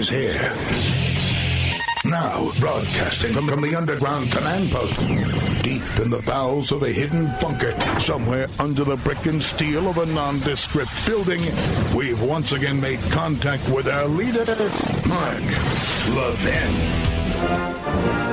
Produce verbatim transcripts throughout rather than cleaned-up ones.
here. Now, broadcasting from, from the underground command post, deep in the bowels of a hidden bunker, somewhere under the brick and steel of a nondescript building, we've once again made contact with our leader, Mark Levin.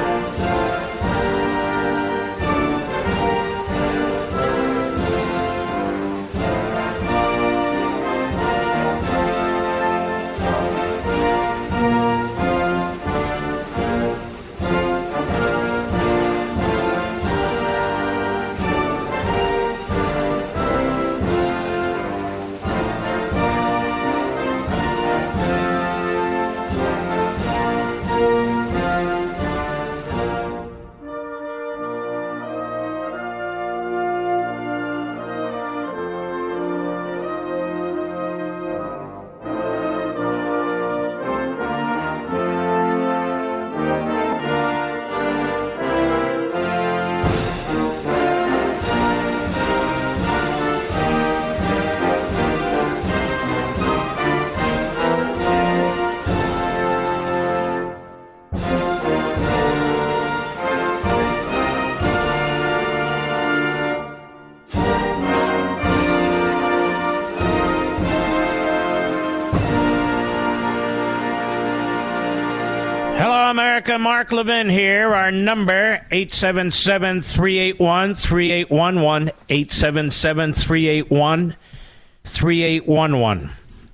America, Mark Levin here. Our number, eight seven seven, three eight one, three eight one one, eight seven seven, three eight one, three eight one one.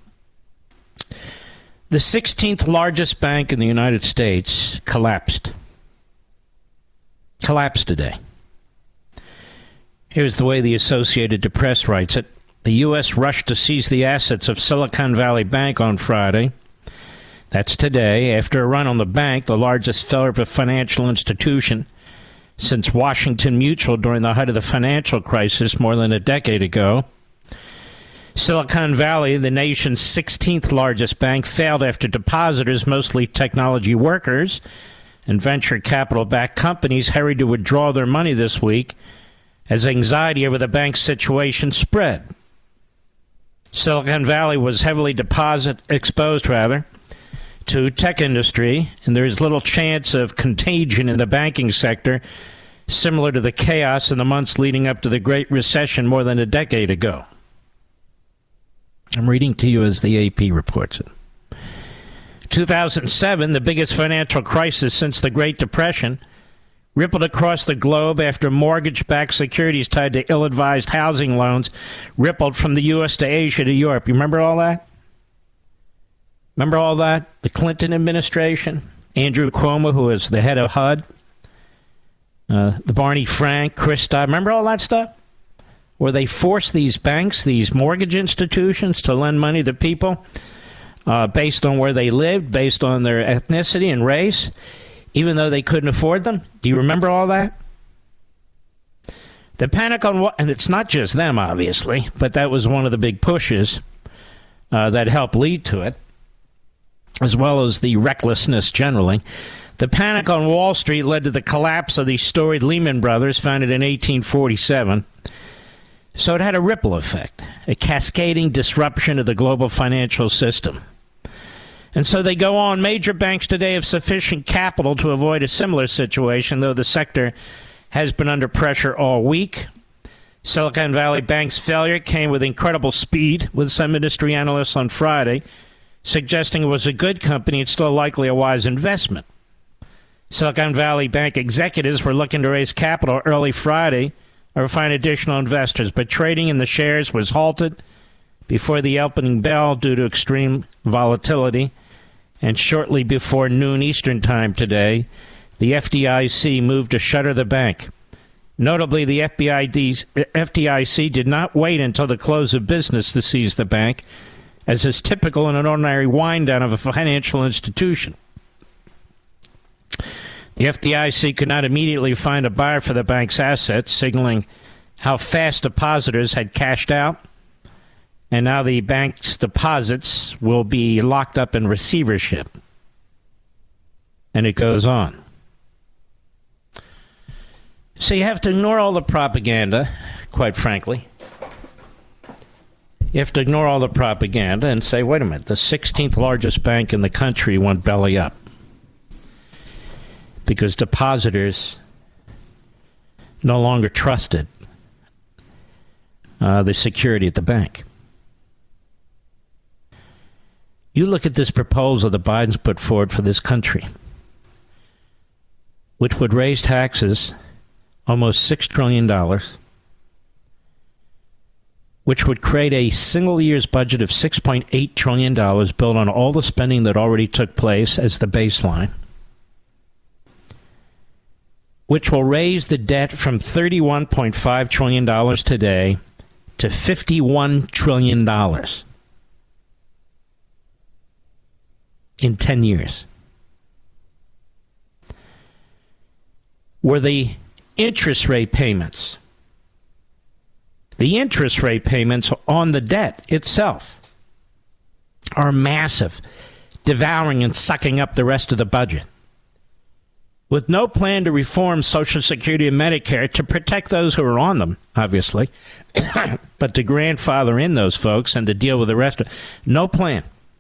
The sixteenth largest bank in the United States collapsed. Collapsed today. Here's the way the Associated Press writes it. The U S rushed to seize the assets of Silicon Valley Bank on Friday. That's today, after a run on the bank, the largest failure of a financial institution since Washington Mutual during the height of the financial crisis more than a decade ago. Silicon Valley, the nation's sixteenth largest bank, failed after depositors, mostly technology workers and venture capital-backed companies, hurried to withdraw their money this week as anxiety over the bank's situation spread. Silicon Valley was heavily deposit exposed, rather, to tech industry, and there is little chance of contagion in the banking sector, similar to the chaos in the months leading up to the Great Recession more than a decade ago. I'm reading to you as the A P reports it. two thousand seven, the biggest financial crisis since the Great Depression, rippled across the globe after mortgage-backed securities tied to ill-advised housing loans rippled from the U S to Asia to Europe. You remember all that? Remember all that? The Clinton administration, Andrew Cuomo, who was the head of H U D, uh, the Barney Frank, Chris Dodd. Remember all that stuff? Where they forced these banks, these mortgage institutions, to lend money to people uh, based on where they lived, based on their ethnicity and race, even though they couldn't afford them. Do you remember all that? The panic on what, and it's not just them, obviously, but that was one of the big pushes uh, that helped lead to it, as well as the recklessness generally. The panic on Wall Street led to the collapse of the storied Lehman Brothers, founded in eighteen forty-seven. So it had a ripple effect, a cascading disruption of the global financial system. And so they go on. Major banks today have sufficient capital to avoid a similar situation, though the sector has been under pressure all week. Silicon Valley Bank's failure came with incredible speed, with some industry analysts on Friday suggesting it was a good company and still likely a wise investment. Silicon Valley Bank executives were looking to raise capital early Friday or find additional investors, but trading in the shares was halted before the opening bell due to extreme volatility. And shortly before noon Eastern Time today, the F D I C moved to shutter the bank. Notably, the F D I C did not wait until the close of business to seize the bank, as is typical in an ordinary wind-down of a financial institution. The F D I C could not immediately find a buyer for the bank's assets, signaling how fast depositors had cashed out, and now the bank's deposits will be locked up in receivership. And it goes on. So you have to ignore all the propaganda, quite frankly. You have to ignore all the propaganda and say, wait a minute, the sixteenth largest bank in the country went belly up because depositors no longer trusted uh, the security at the bank. You look at this proposal that Biden's put forward for this country, which would raise taxes almost six trillion dollars, which would create a single year's budget of six point eight trillion dollars built on all the spending that already took place as the baseline, which will raise the debt from thirty-one point five trillion dollars today to fifty-one trillion dollars in ten years. Were the interest rate payments, the interest rate payments on the debt itself are massive, devouring and sucking up the rest of the budget. With no plan to reform Social Security and Medicare to protect those who are on them, obviously, but to grandfather in those folks and to deal with the rest of no plan.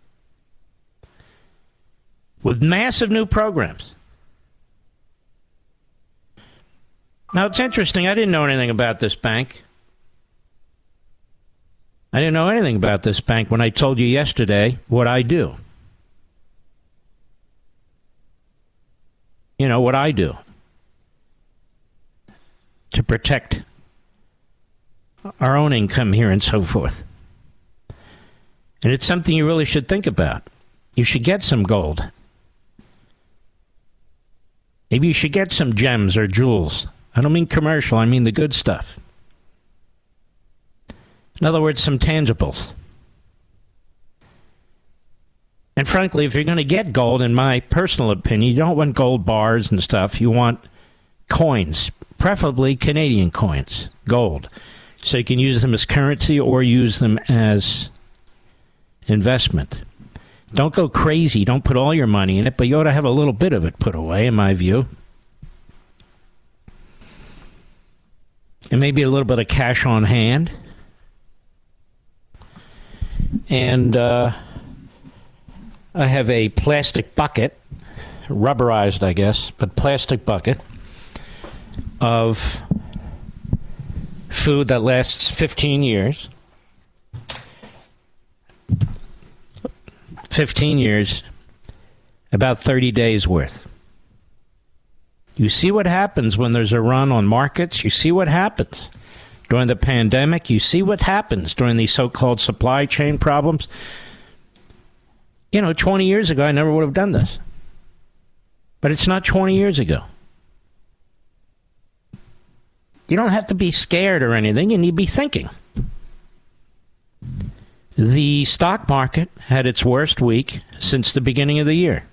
With massive new programs. Now, it's interesting. I didn't know anything about this bank. I didn't know anything about this bank when I told you yesterday what I do. You know, what I do to protect our own income here and so forth. And it's something you really should think about. You should get some gold. Maybe you should get some gems or jewels. I don't mean commercial, I mean the good stuff. In other words, some tangibles. And frankly, if you're going to get gold, in my personal opinion, you don't want gold bars and stuff. You want coins, preferably Canadian coins, gold. So you can use them as currency or use them as investment. Don't go crazy. Don't put all your money in it, but you ought to have a little bit of it put away, in my view. And maybe a little bit of cash on hand. And uh, I have a plastic bucket, rubberized, I guess, but plastic bucket of food that lasts fifteen years. fifteen years, about thirty days worth. You see what happens when there's a run on markets. You see what happens during the pandemic. You see what happens during these so-called supply chain problems. You know, twenty years ago, I never would have done this. But it's not twenty years ago. You don't have to be scared or anything. You need to be thinking. The stock market had its worst week since the beginning of the year.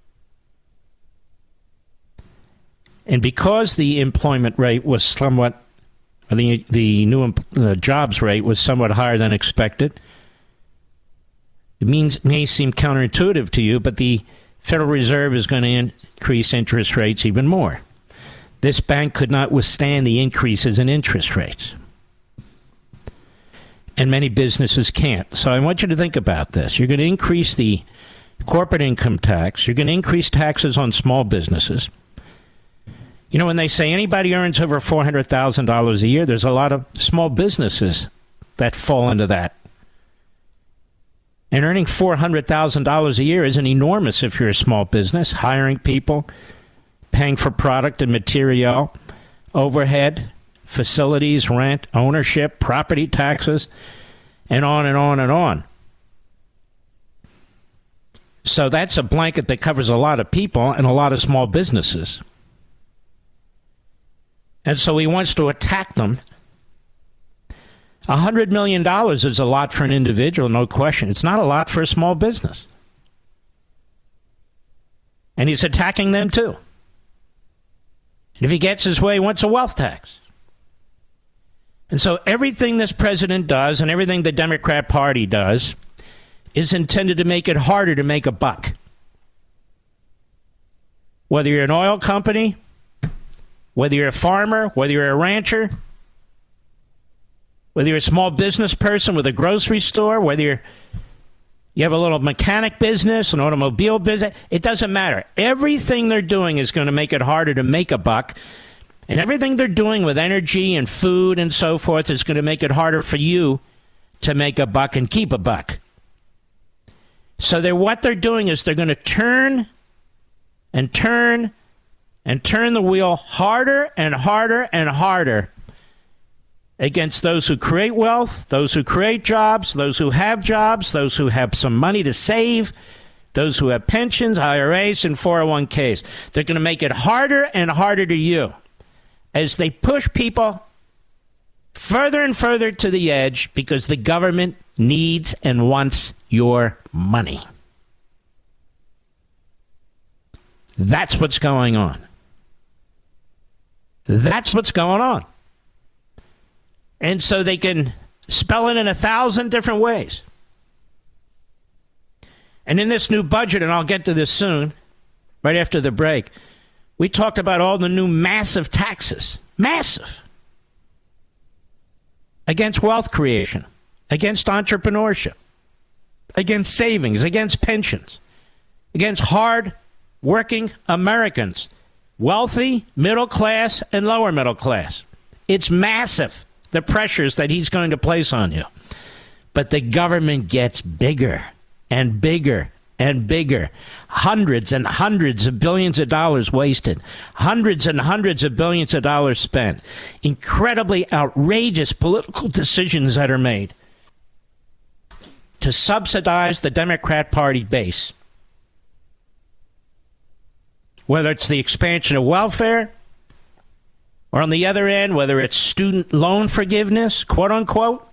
And because the employment rate was somewhat, or the, the new uh, jobs rate was somewhat higher than expected, it means may seem counterintuitive to you, but the Federal Reserve is going to increase interest rates even more. This bank could not withstand the increases in interest rates. And many businesses can't. So I want you to think about this. You're going to increase the corporate income tax. You're going to increase taxes on small businesses. You know, when they say anybody earns over four hundred thousand dollars a year, there's a lot of small businesses that fall into that. And earning four hundred thousand dollars a year isn't enormous if you're a small business. Hiring people, paying for product and material, overhead, facilities, rent, ownership, property taxes, and on and on and on. So that's a blanket that covers a lot of people and a lot of small businesses. And so he wants to attack them. one hundred million dollars is a lot for an individual, no question. It's not a lot for a small business. And he's attacking them too. And if he gets his way, he wants a wealth tax. And so everything this president does and everything the Democrat Party does is intended to make it harder to make a buck. Whether you're an oil company, whether you're a farmer, whether you're a rancher, Whether you're a small business person with a grocery store, whether you're, you have a little mechanic business, an automobile business, it doesn't matter. Everything they're doing is going to make it harder to make a buck. And everything they're doing with energy and food and so forth is going to make it harder for you to make a buck and keep a buck. So they're, what they're doing is they're going to turn and turn and turn the wheel harder and harder and harder against those who create wealth, those who create jobs, those who have jobs, those who have some money to save, those who have pensions, I R As, and four oh one k's. They're going to make it harder and harder to you as they push people further and further to the edge because the government needs and wants your money. That's what's going on. That's what's going on. And so they can spell it in a thousand different ways. And in this new budget, and I'll get to this soon, right after the break, we talked about all the new massive taxes. Massive. Against wealth creation, against entrepreneurship, against savings, against pensions, against hard-working Americans, wealthy, middle class, and lower middle class. It's massive, the pressures that he's going to place on you. But the government gets bigger and bigger and bigger. Hundreds and hundreds of billions of dollars wasted. Hundreds and hundreds of billions of dollars spent. Incredibly outrageous political decisions that are made to subsidize the Democrat Party base. Whether it's the expansion of welfare, or on the other end, whether it's student loan forgiveness, quote unquote,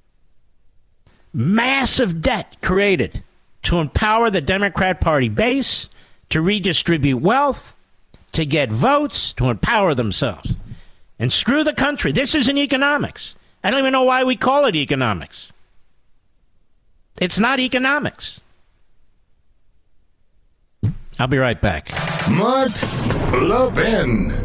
massive debt created to empower the Democrat Party base, to redistribute wealth, to get votes, to empower themselves. And screw the country. This isn't economics. I don't even know why we call it economics. It's not economics. I'll be right back. Mark Levin.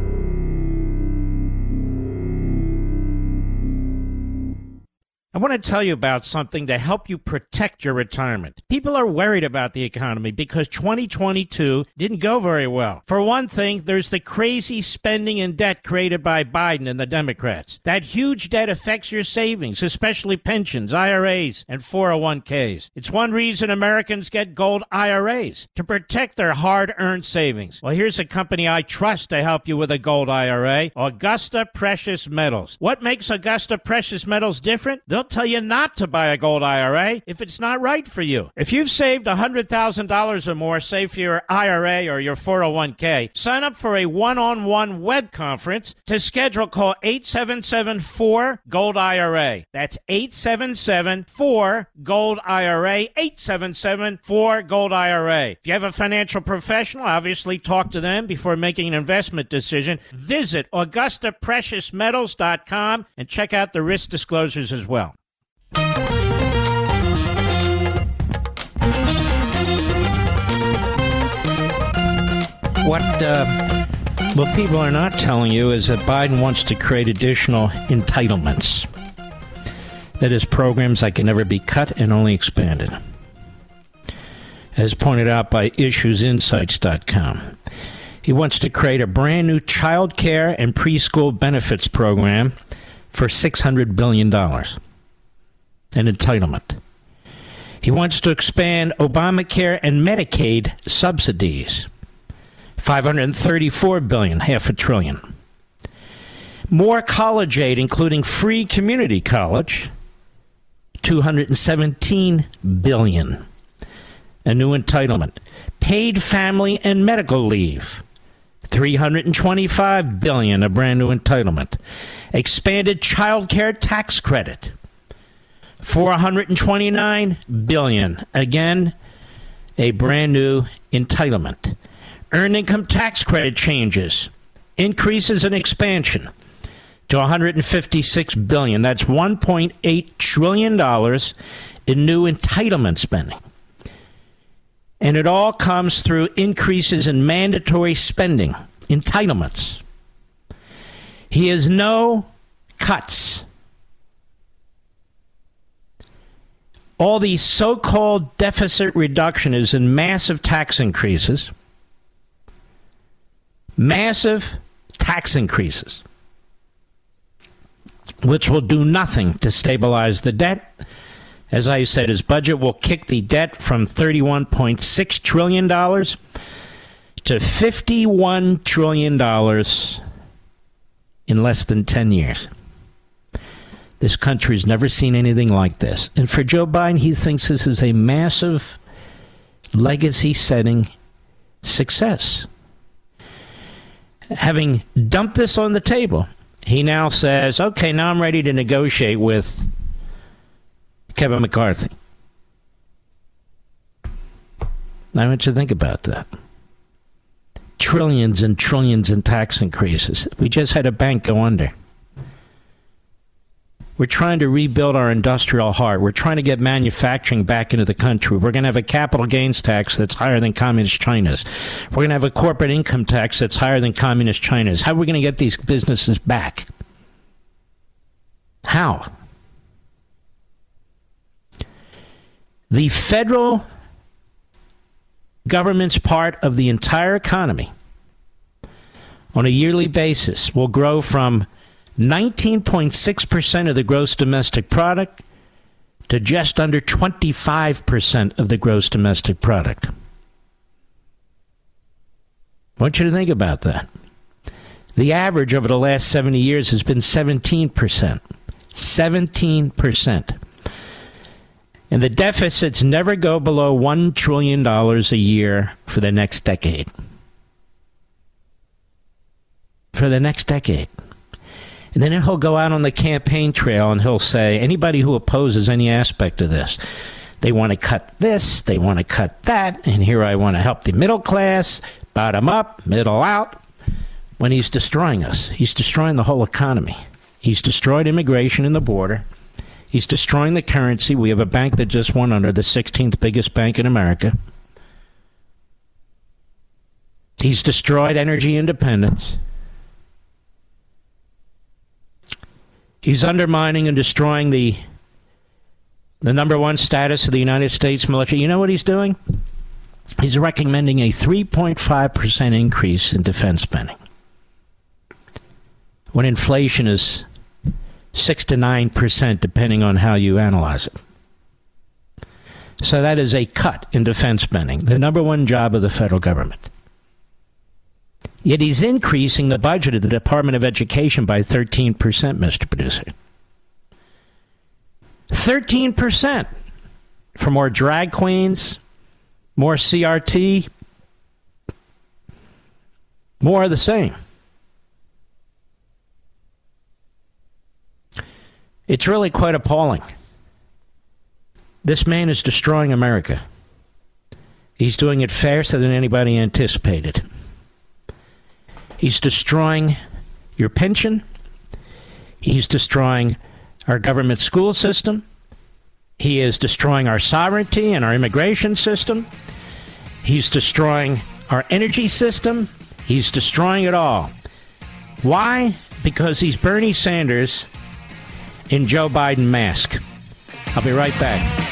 I want to tell you about something to help you protect your retirement. People are worried about the economy because twenty twenty-two didn't go very well. For one thing, there's the crazy spending and debt created by Biden and the Democrats. That huge debt affects your savings, especially pensions, I R As, and four oh one k's. It's one reason Americans get gold I R As, to protect their hard-earned savings. Well, here's a company I trust to help you with a gold I R A, Augusta Precious Metals. What makes Augusta Precious Metals different? They'll tell you not to buy a gold I R A if it's not right for you. If you've saved one hundred thousand dollars or more, say for your I R A or your four oh one k, sign up for a one-on-one web conference. To schedule, call eight seven seven, four, gold I R A. That's eight seven seven, four, gold I R A, eight seven seven, four, gold I R A. If you have a financial professional, obviously talk to them before making an investment decision. Visit Augusta Precious Metals dot com and check out the risk disclosures as well. What uh, what people are not telling you is that Biden wants to create additional entitlements. That is, programs that can never be cut and only expanded. As pointed out by issues insights dot com. He wants to create a brand new child care and preschool benefits program for six hundred billion dollars. An entitlement. He wants to expand Obamacare and Medicaid subsidies. five hundred thirty-four billion dollars, half a trillion. More college aid, including free community college, two hundred seventeen billion dollars. A new entitlement. Paid family and medical leave, three hundred twenty-five billion dollars, a brand new entitlement. Expanded child care tax credit, four hundred twenty-nine billion dollars. Again, a brand new entitlement. Earned income tax credit changes, increases and expansion to one hundred fifty-six billion dollars. That's one point eight trillion dollars in new entitlement spending. And it all comes through increases in mandatory spending, entitlements. He has no cuts all these so-called deficit reductions and massive tax increases, massive tax increases, which will do nothing to stabilize the debt. As I said, his budget will kick the debt from thirty-one point six trillion dollars to fifty-one trillion dollars in less than ten years. This country's never seen anything like this. And for Joe Biden, he thinks this is a massive legacy-setting success. Having dumped this on the table, he now says, okay, now I'm ready to negotiate with Kevin McCarthy. I want you to think about that. Trillions and trillions in tax increases. We just had a bank go under. We're trying to rebuild our industrial heart. We're trying to get manufacturing back into the country. We're going to have a capital gains tax that's higher than Communist China's. We're going to have a corporate income tax that's higher than Communist China's. How are we going to get these businesses back? How? The federal government's part of the entire economy on a yearly basis will grow from nineteen point six percent of the gross domestic product to just under twenty-five percent of the gross domestic product. I want you to think about that. The average over the last seventy years has been seventeen percent. seventeen percent. And the deficits never go below one trillion dollars a year for the next decade. For the next decade. And then he'll go out on the campaign trail and he'll say, anybody who opposes any aspect of this, they want to cut this, they want to cut that, and here I want to help the middle class, bottom up, middle out, when he's destroying us. He's destroying the whole economy. He's destroyed immigration and the border. He's destroying the currency. We have a bank that just went under, the sixteenth biggest bank in America. He's destroyed energy independence. He's undermining and destroying the the number one status of the United States military. You know what he's doing? He's recommending a three point five percent increase in defense spending, when inflation is six to nine percent, depending on how you analyze it. So that is a cut in defense spending, the number one job of the federal government. Yet he's increasing the budget of the Department of Education by thirteen percent, Mister Producer. thirteen percent for more drag queens, more C R T, more of the same. It's really quite appalling. This man is destroying America. He's doing it faster than anybody anticipated. He's destroying your pension. He's destroying our government school system. He is destroying our sovereignty and our immigration system. He's destroying our energy system. He's destroying it all. Why? Because he's Bernie Sanders in Joe Biden mask. I'll be right back.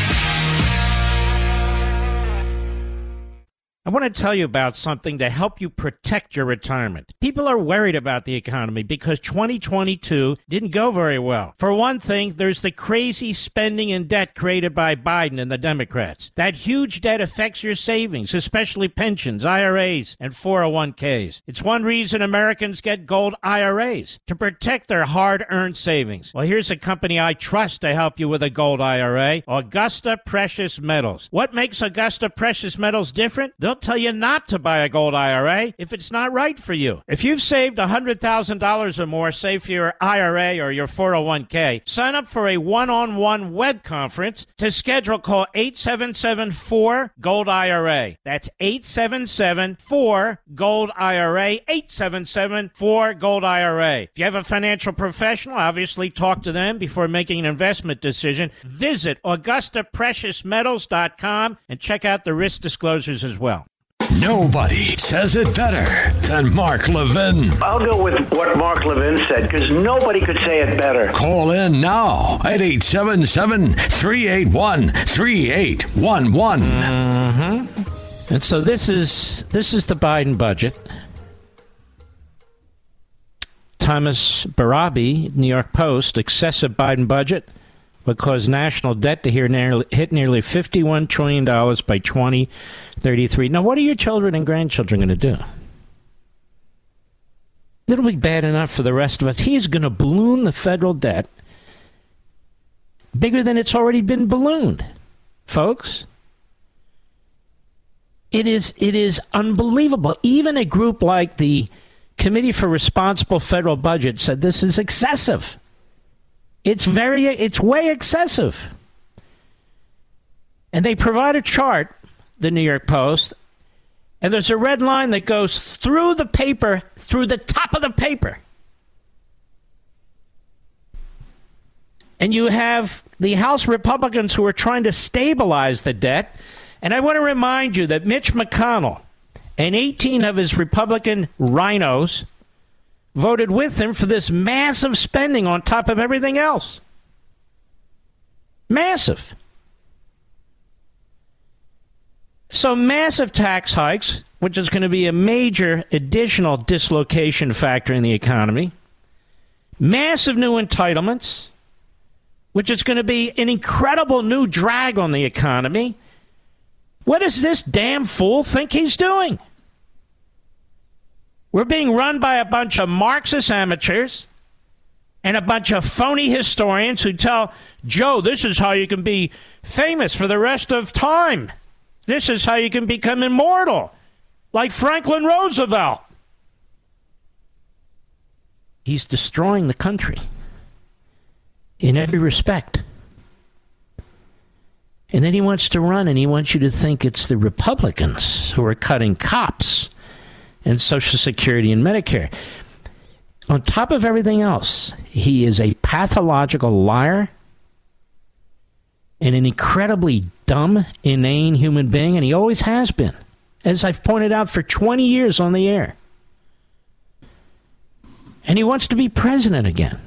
I want to tell you about something to help you protect your retirement. People are worried about the economy because twenty twenty-two didn't go very well. For one thing, there's the crazy spending and debt created by Biden and the Democrats. That huge debt affects your savings, especially pensions, I R As, and four oh one k's. It's one reason Americans get gold I R As, to protect their hard-earned savings. Well, here's a company I trust to help you with a gold I R A, Augusta Precious Metals. What makes Augusta Precious Metals different? They'll tell you not to buy a gold I R A if it's not right for you. If you've saved one hundred thousand dollars or more, say for your I R A or your four oh one k, sign up for a one-on-one web conference. To schedule, call eight seven seven, four, gold I R A. That's eight seven seven, four, gold I R A, eight seven seven, four, gold I R A. If you have a financial professional, obviously talk to them before making an investment decision. Visit Augusta Precious Metals dot com and check out the risk disclosures as well. Nobody says it better than Mark Levin. I'll go with what Mark Levin said, because nobody could say it better. Call in now at eight seven seven, three eight one, three eight one one. Mm-hmm. And so this is this is the Biden budget. Thomas Barabi, New York Post, excessive Biden budget would cause national debt to hit nearly, hit nearly fifty-one trillion dollars by twenty thirty-three. Now, what are your children and grandchildren going to do? It'll be bad enough for the rest of us. He's going to balloon the federal debt bigger than it's already been ballooned, folks. It is, it is unbelievable. Even a group like the Committee for Responsible Federal Budget said this is excessive. It's very, it's way excessive. And they provide a chart, the New York Post, and there's a red line that goes through the paper, through the top of the paper. And you have the House Republicans who are trying to stabilize the debt. And I want to remind you that Mitch McConnell and eighteen of his Republican rhinos voted with him for this massive spending on top of everything else. Massive. So massive tax hikes, which is going to be a major additional dislocation factor in the economy. Massive new entitlements, which is going to be an incredible new drag on the economy. What does this damn fool think he's doing? We're being run by a bunch of Marxist amateurs and a bunch of phony historians who tell Joe, this is how you can be famous for the rest of time. This is how you can become immortal, like Franklin Roosevelt. He's destroying the country in every respect. And then he wants to run, and he wants you to think it's the Republicans who are cutting cops and Social Security and Medicare. On top of everything else, he is a pathological liar and an incredibly dumb, inane human being, and he always has been, as I've pointed out for twenty years on the air. And he wants to be president again.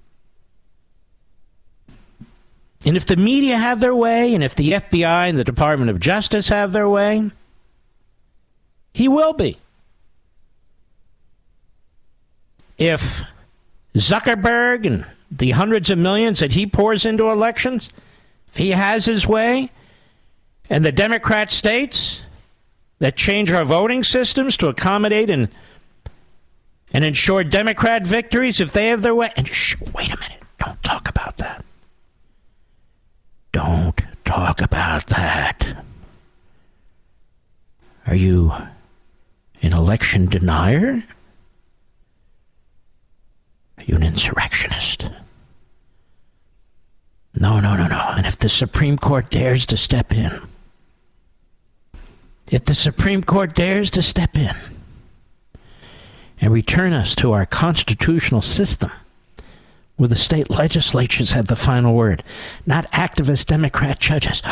And if the media have their way, and if the F B I and the Department of Justice have their way, he will be. If Zuckerberg and the hundreds of millions that he pours into elections, if he has his way, and the Democrat states that change our voting systems to accommodate and and ensure Democrat victories, if they have their way, and shh, wait a minute, don't talk about that. Don't talk about that. Are you an election denier? Are you an insurrectionist? No, no, no, no. And if the Supreme Court dares to step in, if the Supreme Court dares to step in and return us to our constitutional system, where the state legislatures have the final word, not activist Democrat judges,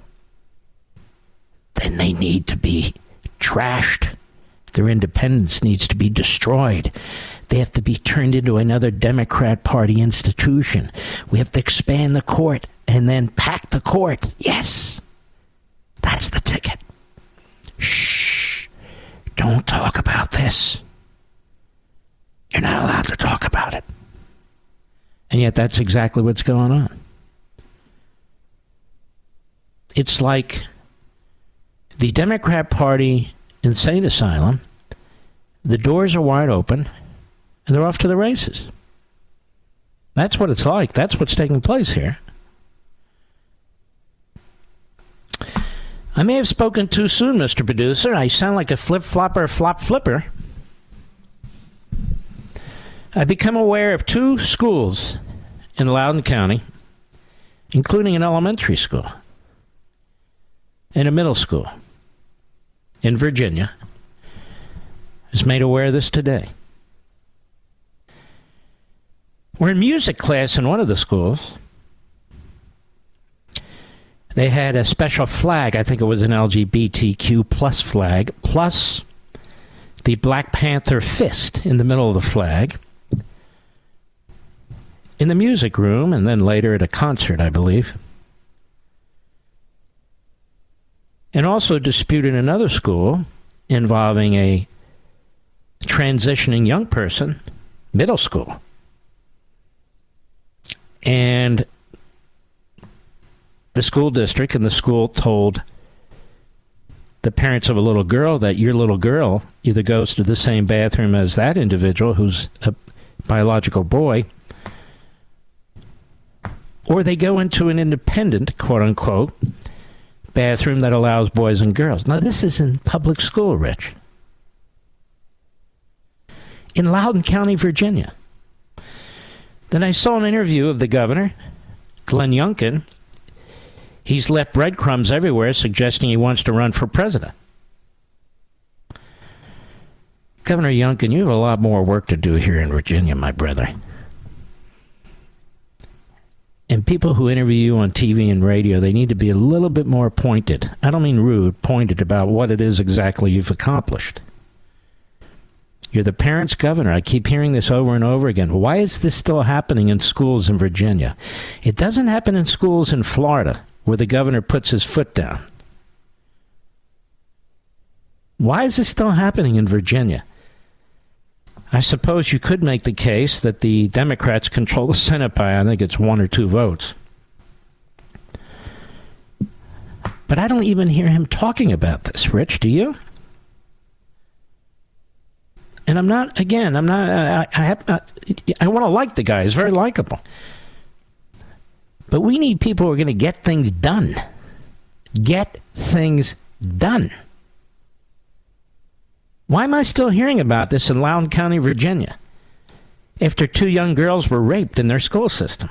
then they need to be trashed. Their independence needs to be destroyed. They have to be turned into another Democrat Party institution. We have to expand the court and then pack the court. Yes, that's the ticket. Shh, don't talk about this. You're not allowed to talk about it. And yet that's exactly what's going on. It's like the Democrat Party insane asylum. The doors are wide open, and they're off to the races. That's what it's like. That's what's taking place here. I may have spoken too soon, Mister Producer. I sound like a flip-flopper, flop-flipper. I've become aware of two schools in Loudoun County, including an elementary school and a middle school in Virginia. I was made aware of this today. We're in music class in one of the schools, They had a special flag. I think it was an L G B T Q plus flag, plus the Black Panther fist in the middle of the flag in the music room, and then later at a concert, I believe. And also disputed another school involving a transitioning young person, middle school. And the school district and the school told the parents of a little girl that your little girl either goes to the same bathroom as that individual who's a biological boy, or they go into an independent, quote-unquote, bathroom that allows boys and girls. Now, this is in public school, Rich. In Loudoun County, Virginia. Then I saw an interview of the governor, Glenn Youngkin. He's left breadcrumbs everywhere suggesting he wants to run for president. Governor Youngkin, you have a lot more work to do here in Virginia, my brother. And people who interview you on T V and radio, they need to be a little bit more pointed. I don't mean rude, pointed about what it is exactly you've accomplished. You're the parents' governor. I keep hearing this over and over again. Why is this still happening in schools in Virginia? It doesn't happen in schools in Florida, where the governor puts his foot down. Why is this still happening in Virginia? I suppose you could make the case that the Democrats control the Senate by, I think it's one or two votes. But I don't even hear him talking about this, Rich, do you? And I'm not, again, I'm not, I, I have not, I want to like the guy. He's very likable. But we need people who are going to get things done. Get things done. Why am I still hearing about this in Loudoun County, Virginia, after two young girls were raped in their school system?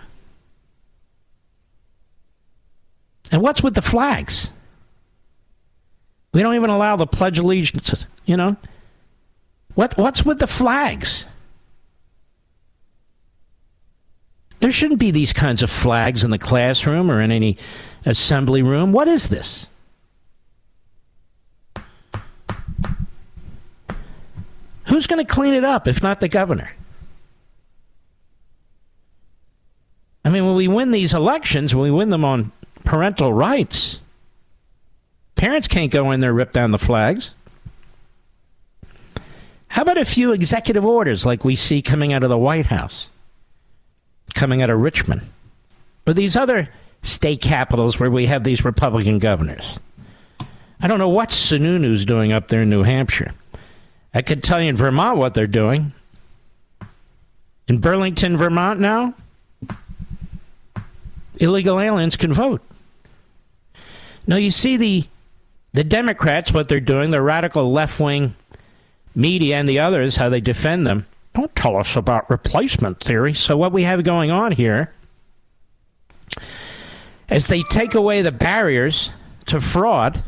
And what's with the flags? We don't even allow the Pledge of Allegiance, you know? What What's with the flags? There shouldn't be these kinds of flags in the classroom or in any assembly room. What is this? Who's going to clean it up if not the governor? I mean, when we win these elections, when we win them on parental rights, parents can't go in there and rip down the flags. How about a few executive orders like we see coming out of the White House, coming out of Richmond, or these other state capitals where we have these Republican governors? I don't know what Sununu's doing up there in New Hampshire. I could tell you in Vermont what they're doing. In Burlington, Vermont now, illegal aliens can vote. Now, you see the the Democrats, what they're doing, the radical left-wing media and the others, how they defend them. Don't tell us about replacement theory. So what we have going on here, as they take away the barriers to fraud,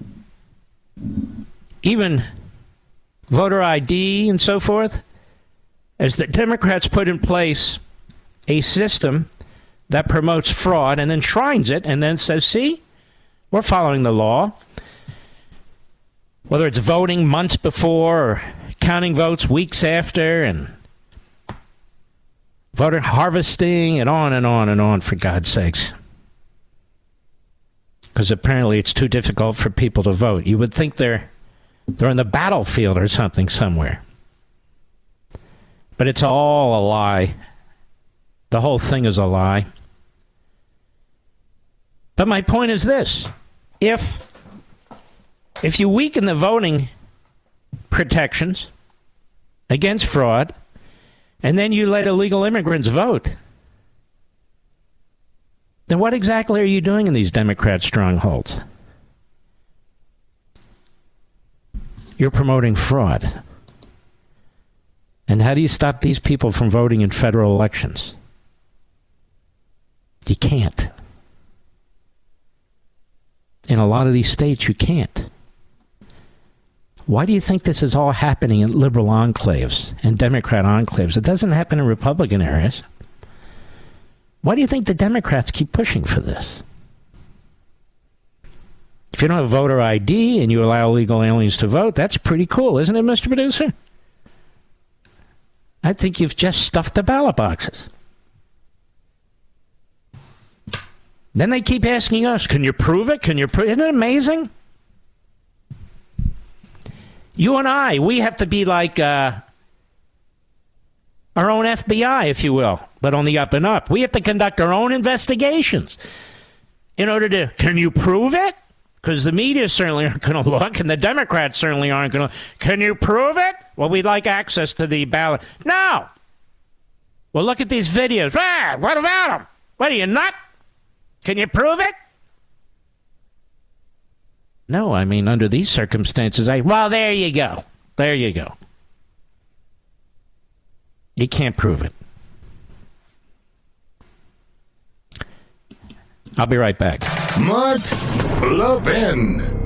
even voter I D and so forth, as the Democrats put in place a system that promotes fraud and enshrines it and then says, see, we're following the law. Whether it's voting months before or counting votes weeks after and voter harvesting and on and on and on, for God's sakes. Because apparently it's too difficult for people to vote. You would think they're They're on the battlefield or something somewhere. But it's all a lie. The whole thing is a lie. But my point is this. If, if you weaken the voting protections against fraud, and then you let illegal immigrants vote, then what exactly are you doing in these Democrat strongholds? You're promoting fraud. And how do you stop these people from voting in federal elections? You can't. In a lot of these states, you can't. Why do you think this is all happening in liberal enclaves and Democrat enclaves? It doesn't happen in Republican areas. Why do you think the Democrats keep pushing for this? you don't have voter I D and you allow illegal aliens to vote, that's pretty cool, isn't it, Mister Producer? I think you've just stuffed the ballot boxes. Then they keep asking us, can you prove it? Can you prove it? Isn't it amazing? You and I, we have to be like uh, our own F B I, if you will, but on the up and up. We have to conduct our own investigations in order to, can you prove it? Because the media certainly aren't going to look, and the Democrats certainly aren't going to. Can you prove it? Well, we'd like access to the ballot. No! Well, look at these videos. Ah, what about them? What are you, nut? Can you prove it? No, I mean, under these circumstances, I... Well, there you go. There you go. You can't prove it. I'll be right back. Mark Levin.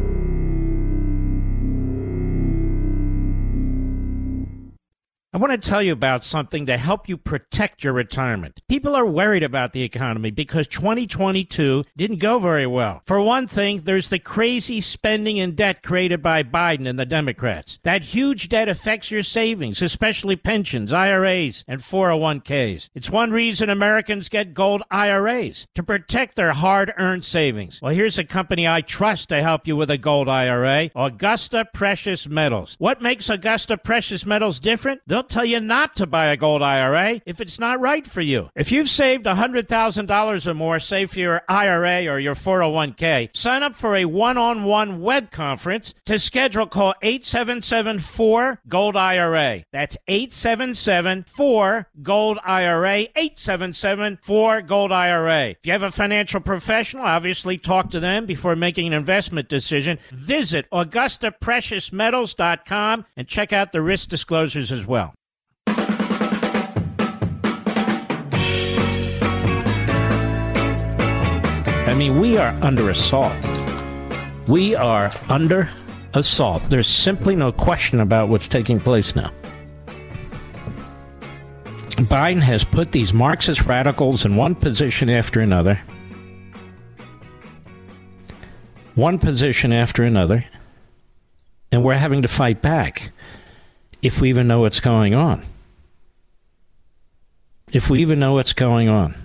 I want to tell you about something to help you protect your retirement. People are worried about the economy because twenty twenty-two didn't go very well. For one thing, there's the crazy spending and debt created by Biden and the Democrats. That huge debt affects your savings, especially pensions, I R As, and four oh one k's. It's one reason Americans get gold I R As, to protect their hard-earned savings. Well, here's a company I trust to help you with a gold I R A, Augusta Precious Metals. What makes Augusta Precious Metals different? They'll tell you not to buy a gold I R A if it's not right for you. If you've saved one hundred thousand dollars or more, say for your I R A or your four oh one k, sign up for a one-on-one web conference. To schedule, call eight seven seven, four, gold I R A. That's eight seven seven, four, gold I R A, eight seven seven, four, gold I R A. If you have a financial professional, obviously talk to them before making an investment decision. Visit Augusta Precious Metals dot com and check out the risk disclosures as well. I mean, we are under assault. We are under assault. There's simply no question about what's taking place now. Biden has put these Marxist radicals in one position after another. One position after another. And we're having to fight back if we even know what's going on. If we even know what's going on.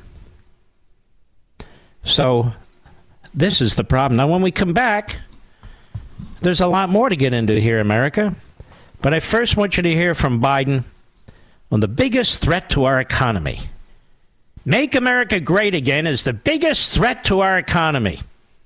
So, this is the problem. Now, when we come back, there's a lot more to get into here, America. But I first want you to hear from Biden on the biggest threat to our economy. Make America Great Again is the biggest threat to our economy.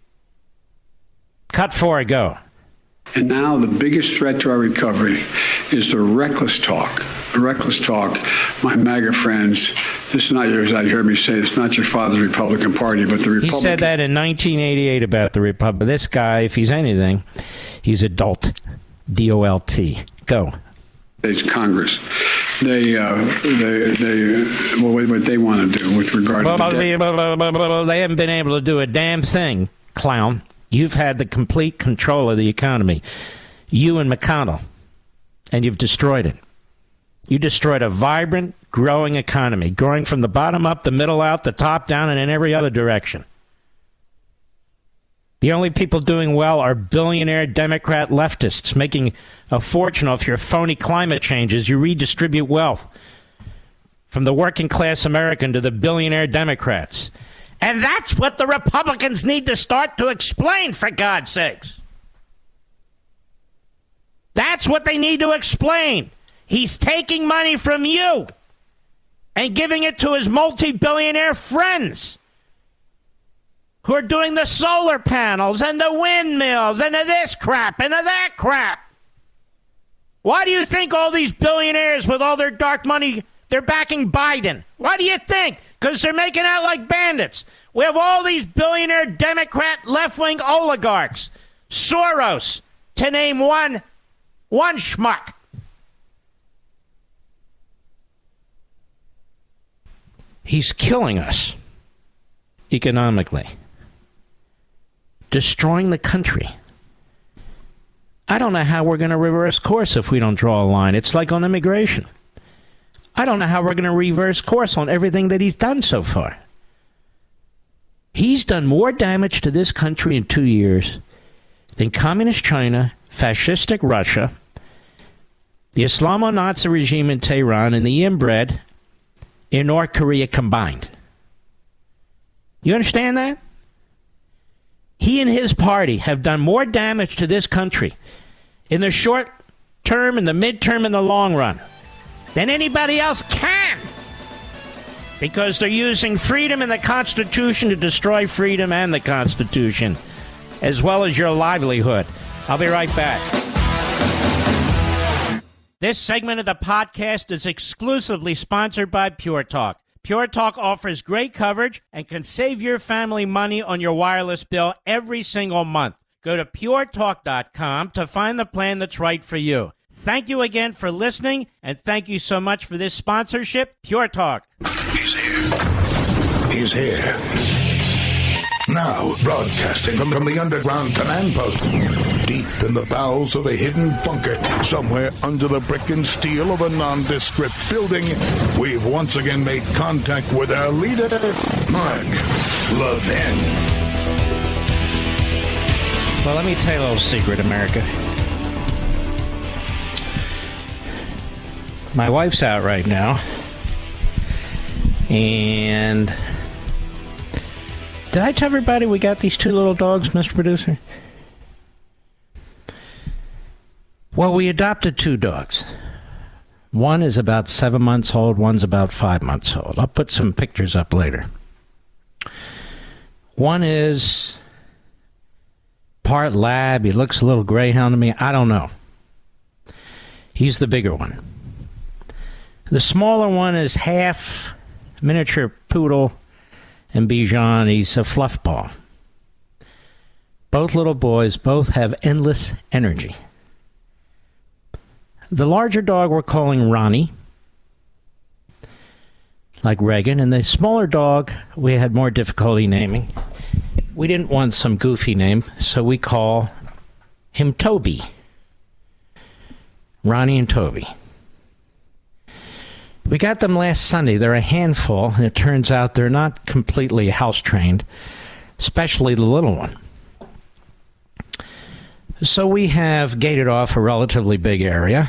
Cut four, go. And now the biggest threat to our recovery is the reckless talk. The reckless talk, my MAGA friends, this is not yours. I heard me say it's not your father's Republican Party, but the Republican... He said that in nineteen eighty-eight about the Republic. This guy, if he's anything, he's adult. D O L T. Go. States Congress. They, uh, they, they, well, what they want to do with regard well, to the they haven't been able to do a damn thing, clown. You've had the complete control of the economy. You and McConnell. And you've destroyed it. You destroyed a vibrant, growing economy, growing from the bottom up, the middle out, the top down, and in every other direction. The only people doing well are billionaire Democrat leftists making a fortune off your phony climate changes. You redistribute wealth from the working class American to the billionaire Democrats. And that's what the Republicans need to start to explain, for God's sakes. That's what they need to explain. He's taking money from you and giving it to his multi-billionaire friends who are doing the solar panels and the windmills and the this crap and the that crap. Why do you think all these billionaires with all their dark money, they're backing Biden? Why do you think? Because they're making out like bandits. We have all these billionaire Democrat left-wing oligarchs. Soros, to name one, one schmuck. He's killing us economically. Destroying the country. I don't know how we're going to reverse course if we don't draw a line. It's like on immigration. I don't know how we're going to reverse course on everything that he's done so far. He's done more damage to this country in two years in communist China, fascistic Russia, the Islamo-Nazi regime in Tehran, and the inbred in North Korea combined. You understand that? He and his party have done more damage to this country in the short term, in the midterm, and the long run than anybody else can. Because they're using freedom and the Constitution to destroy freedom and the Constitution, as well as your livelihood. I'll be right back. This segment of the podcast is exclusively sponsored by Pure Talk. Pure Talk offers great coverage and can save your family money on your wireless bill every single month. Go to pure talk dot com to find the plan that's right for you. Thank you again for listening, and thank you so much for this sponsorship, Pure Talk. He's here. He's here. Now, broadcasting from, from the underground command post, deep in the bowels of a hidden bunker, somewhere under the brick and steel of a nondescript building, we've once again made contact with our leader, Mark Levin. Well, let me tell you a little secret, America. My wife's out right now, and did I tell everybody we got these two little dogs, Mister Producer? Well, we adopted two dogs. One is about seven months old, one's about five months old. I'll put some pictures up later. One is part lab, he looks a little greyhound to me, I don't know. He's the bigger one. The smaller one is half miniature poodle and Bichon. He's a fluff ball. Both little boys, both have endless energy. The larger dog we're calling Ronnie, like Reagan, and the smaller dog we had more difficulty naming. We didn't want some goofy name, so we call him Toby. Ronnie and Toby. We got them last Sunday. They're a handful, and it turns out they're not completely house-trained, especially the little one. So we have gated off a relatively big area.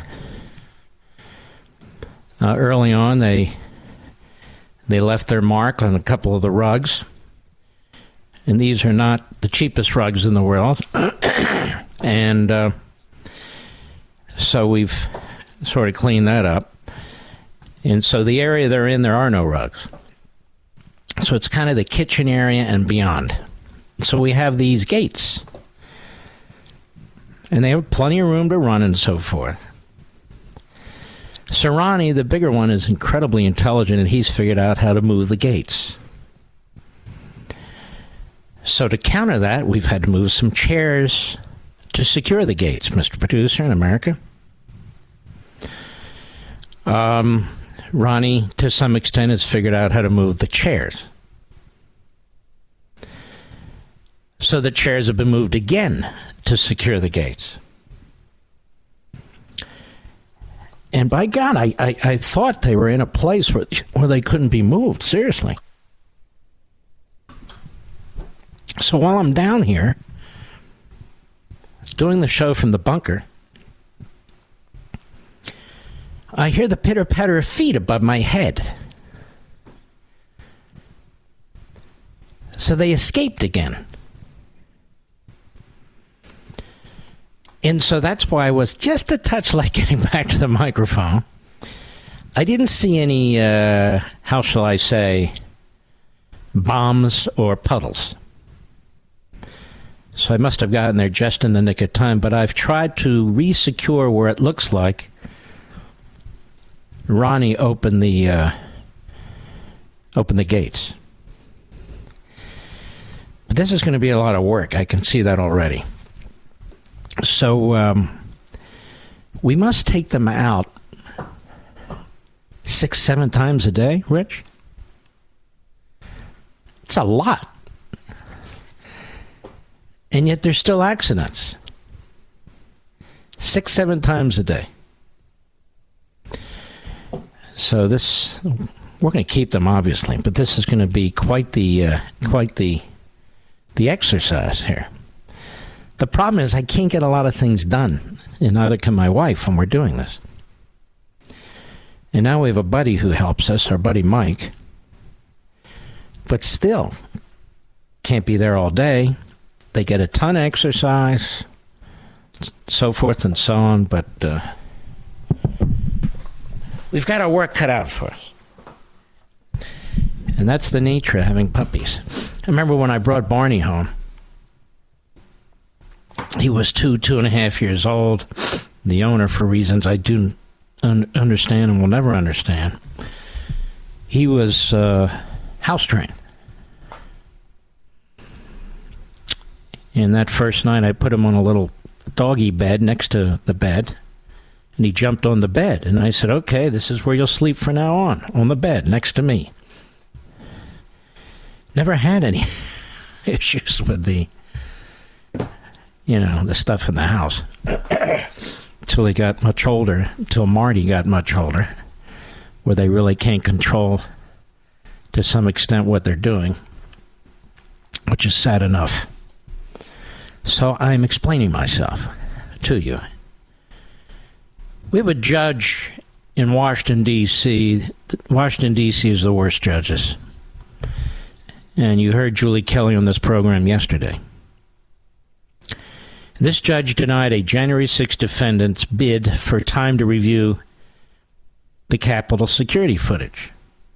Uh, early on, they they left their mark on a couple of the rugs. And these are not the cheapest rugs in the world. and uh, so we've sort of cleaned that up. And so the area they're in, there are no rugs. So it's kind of the kitchen area and beyond. So we have these gates. And they have plenty of room to run and so forth. Serrani, the bigger one, is incredibly intelligent, and he's figured out how to move the gates. So to counter that, we've had to move some chairs to secure the gates, Mister Producer, in America. Um... Ronnie, to some extent, has figured out how to move the chairs. So the chairs have been moved again to secure the gates. And by God, I, I, I thought they were in a place where, where they couldn't be moved, seriously. So while I'm down here, doing the show from the bunker, I hear the pitter-patter of feet above my head. So they escaped again. And so that's why I was just a touch like getting back to the microphone. I didn't see any, uh, how shall I say, bombs or puddles. So I must have gotten there just in the nick of time, but I've tried to re-secure where it looks like Ronnie opened the uh, opened the gates. But this is going to be a lot of work. I can see that already. So um, we must take them out six, seven times a day, Rich? It's a lot. And yet there's still accidents. Six, seven times a day. So this, we're going to keep them, obviously, but this is going to be quite the uh, quite the the exercise here. The problem is I can't get a lot of things done, and neither can my wife when we're doing this. And now we have a buddy who helps us, our buddy Mike. But still, can't be there all day. They get a ton of exercise, so forth and so on, but uh, we've got our work cut out for us. And that's the nature of having puppies. I remember when I brought Barney home. He was two, two and a half years old. The owner, for reasons I do un- understand and will never understand, he was uh, house trained. And that first night, I put him on a little doggy bed next to the bed, and he jumped on the bed. And I said, okay, this is where you'll sleep from now on, on the bed next to me. Never had any issues with the, you know, the stuff in the house until he got much older, until Marty got much older, where they really can't control to some extent what they're doing, which is sad enough. So I'm explaining myself to you. We have a judge in Washington, D C Washington, D C is the worst judges. And you heard Julie Kelly on this program yesterday. This judge denied a January sixth defendant's bid for time to review the Capitol security footage.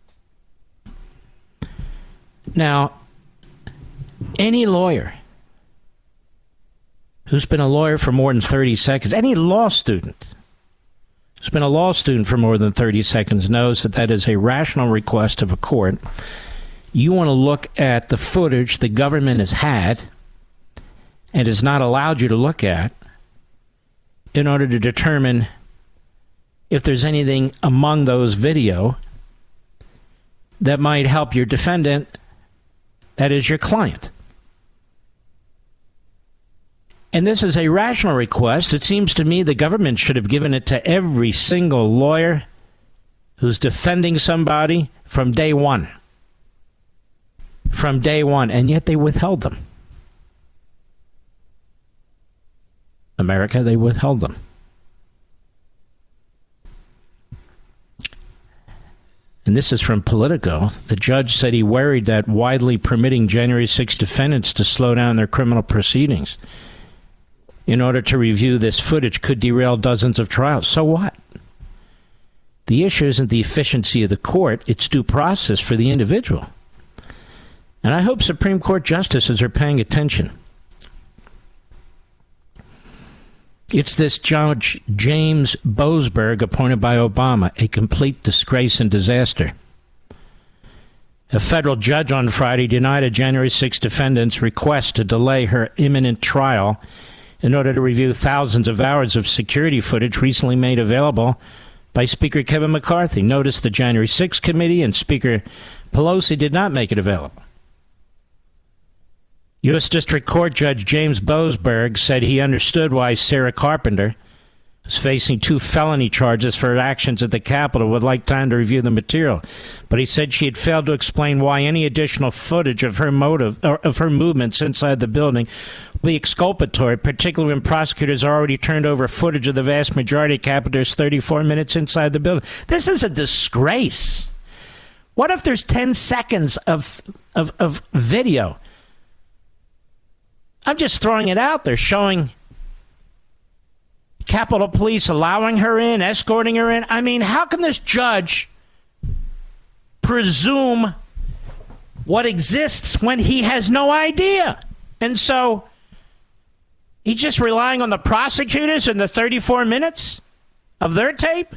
Now, any lawyer who's been a lawyer for more than thirty seconds, any law student who's been a law student for more than thirty seconds knows that that is a rational request of a court. You want to look at the footage the government has had and has not allowed you to look at in order to determine if there's anything among those video that might help your defendant, that is your client. And this is a rational request. It seems to me the government should have given it to every single lawyer who's defending somebody from day one. From day one, and yet they withheld them. America, they withheld them. And this is from Politico. The judge said he worried that widely permitting January sixth defendants to slow down their criminal proceedings in order to review this footage could derail dozens of trials. So what? The issue isn't the efficiency of the court, it's due process for the individual. And I hope Supreme Court justices are paying attention. It's this Judge James Boasberg, appointed by Obama, a complete disgrace and disaster. A federal judge on Friday denied a January sixth defendant's request to delay her imminent trial in order to review thousands of hours of security footage recently made available by Speaker Kevin McCarthy. Notice the January sixth committee and Speaker Pelosi did not make it available. U S District Court Judge James Boasberg said he understood why Sarah Carpenter, who's facing two felony charges for her actions at the Capitol, would like time to review the material. But he said she had failed to explain why any additional footage of her motive or of her movements inside the building would be exculpatory, particularly when prosecutors already turned over footage of the vast majority of Capitol's thirty-four minutes inside the building. This is a disgrace. What if there's ten seconds of of, of video? I'm just throwing it out there, showing Capitol Police allowing her in, escorting her in. I mean, how can this judge presume what exists when he has no idea? And so he's just relying on the prosecutors and the thirty-four minutes of their tape?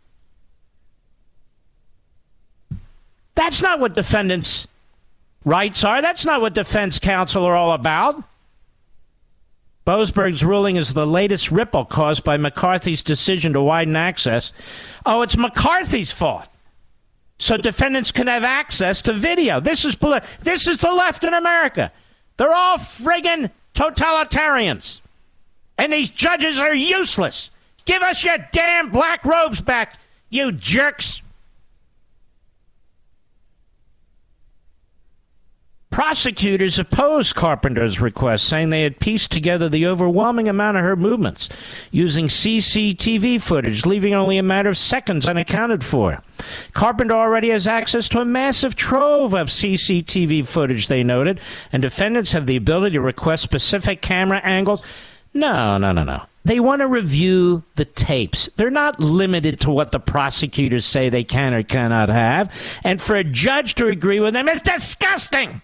That's not what defendants' rights are. That's not what defense counsel are all about. Boasberg's ruling is the latest ripple caused by McCarthy's decision to widen access. Oh, it's McCarthy's fault. So defendants can have access to video. This is politi- This is the left in America. They're all friggin' totalitarians. And these judges are useless. Give us your damn black robes back, you jerks. Prosecutors opposed Carpenter's request, saying they had pieced together the overwhelming amount of her movements using C C T V footage, leaving only a matter of seconds unaccounted for. Carpenter already has access to a massive trove of C C T V footage, they noted, and defendants have the ability to request specific camera angles. No, no, no, no. They want to review the tapes. They're not limited to what the prosecutors say they can or cannot have. And for a judge to agree with them is disgusting.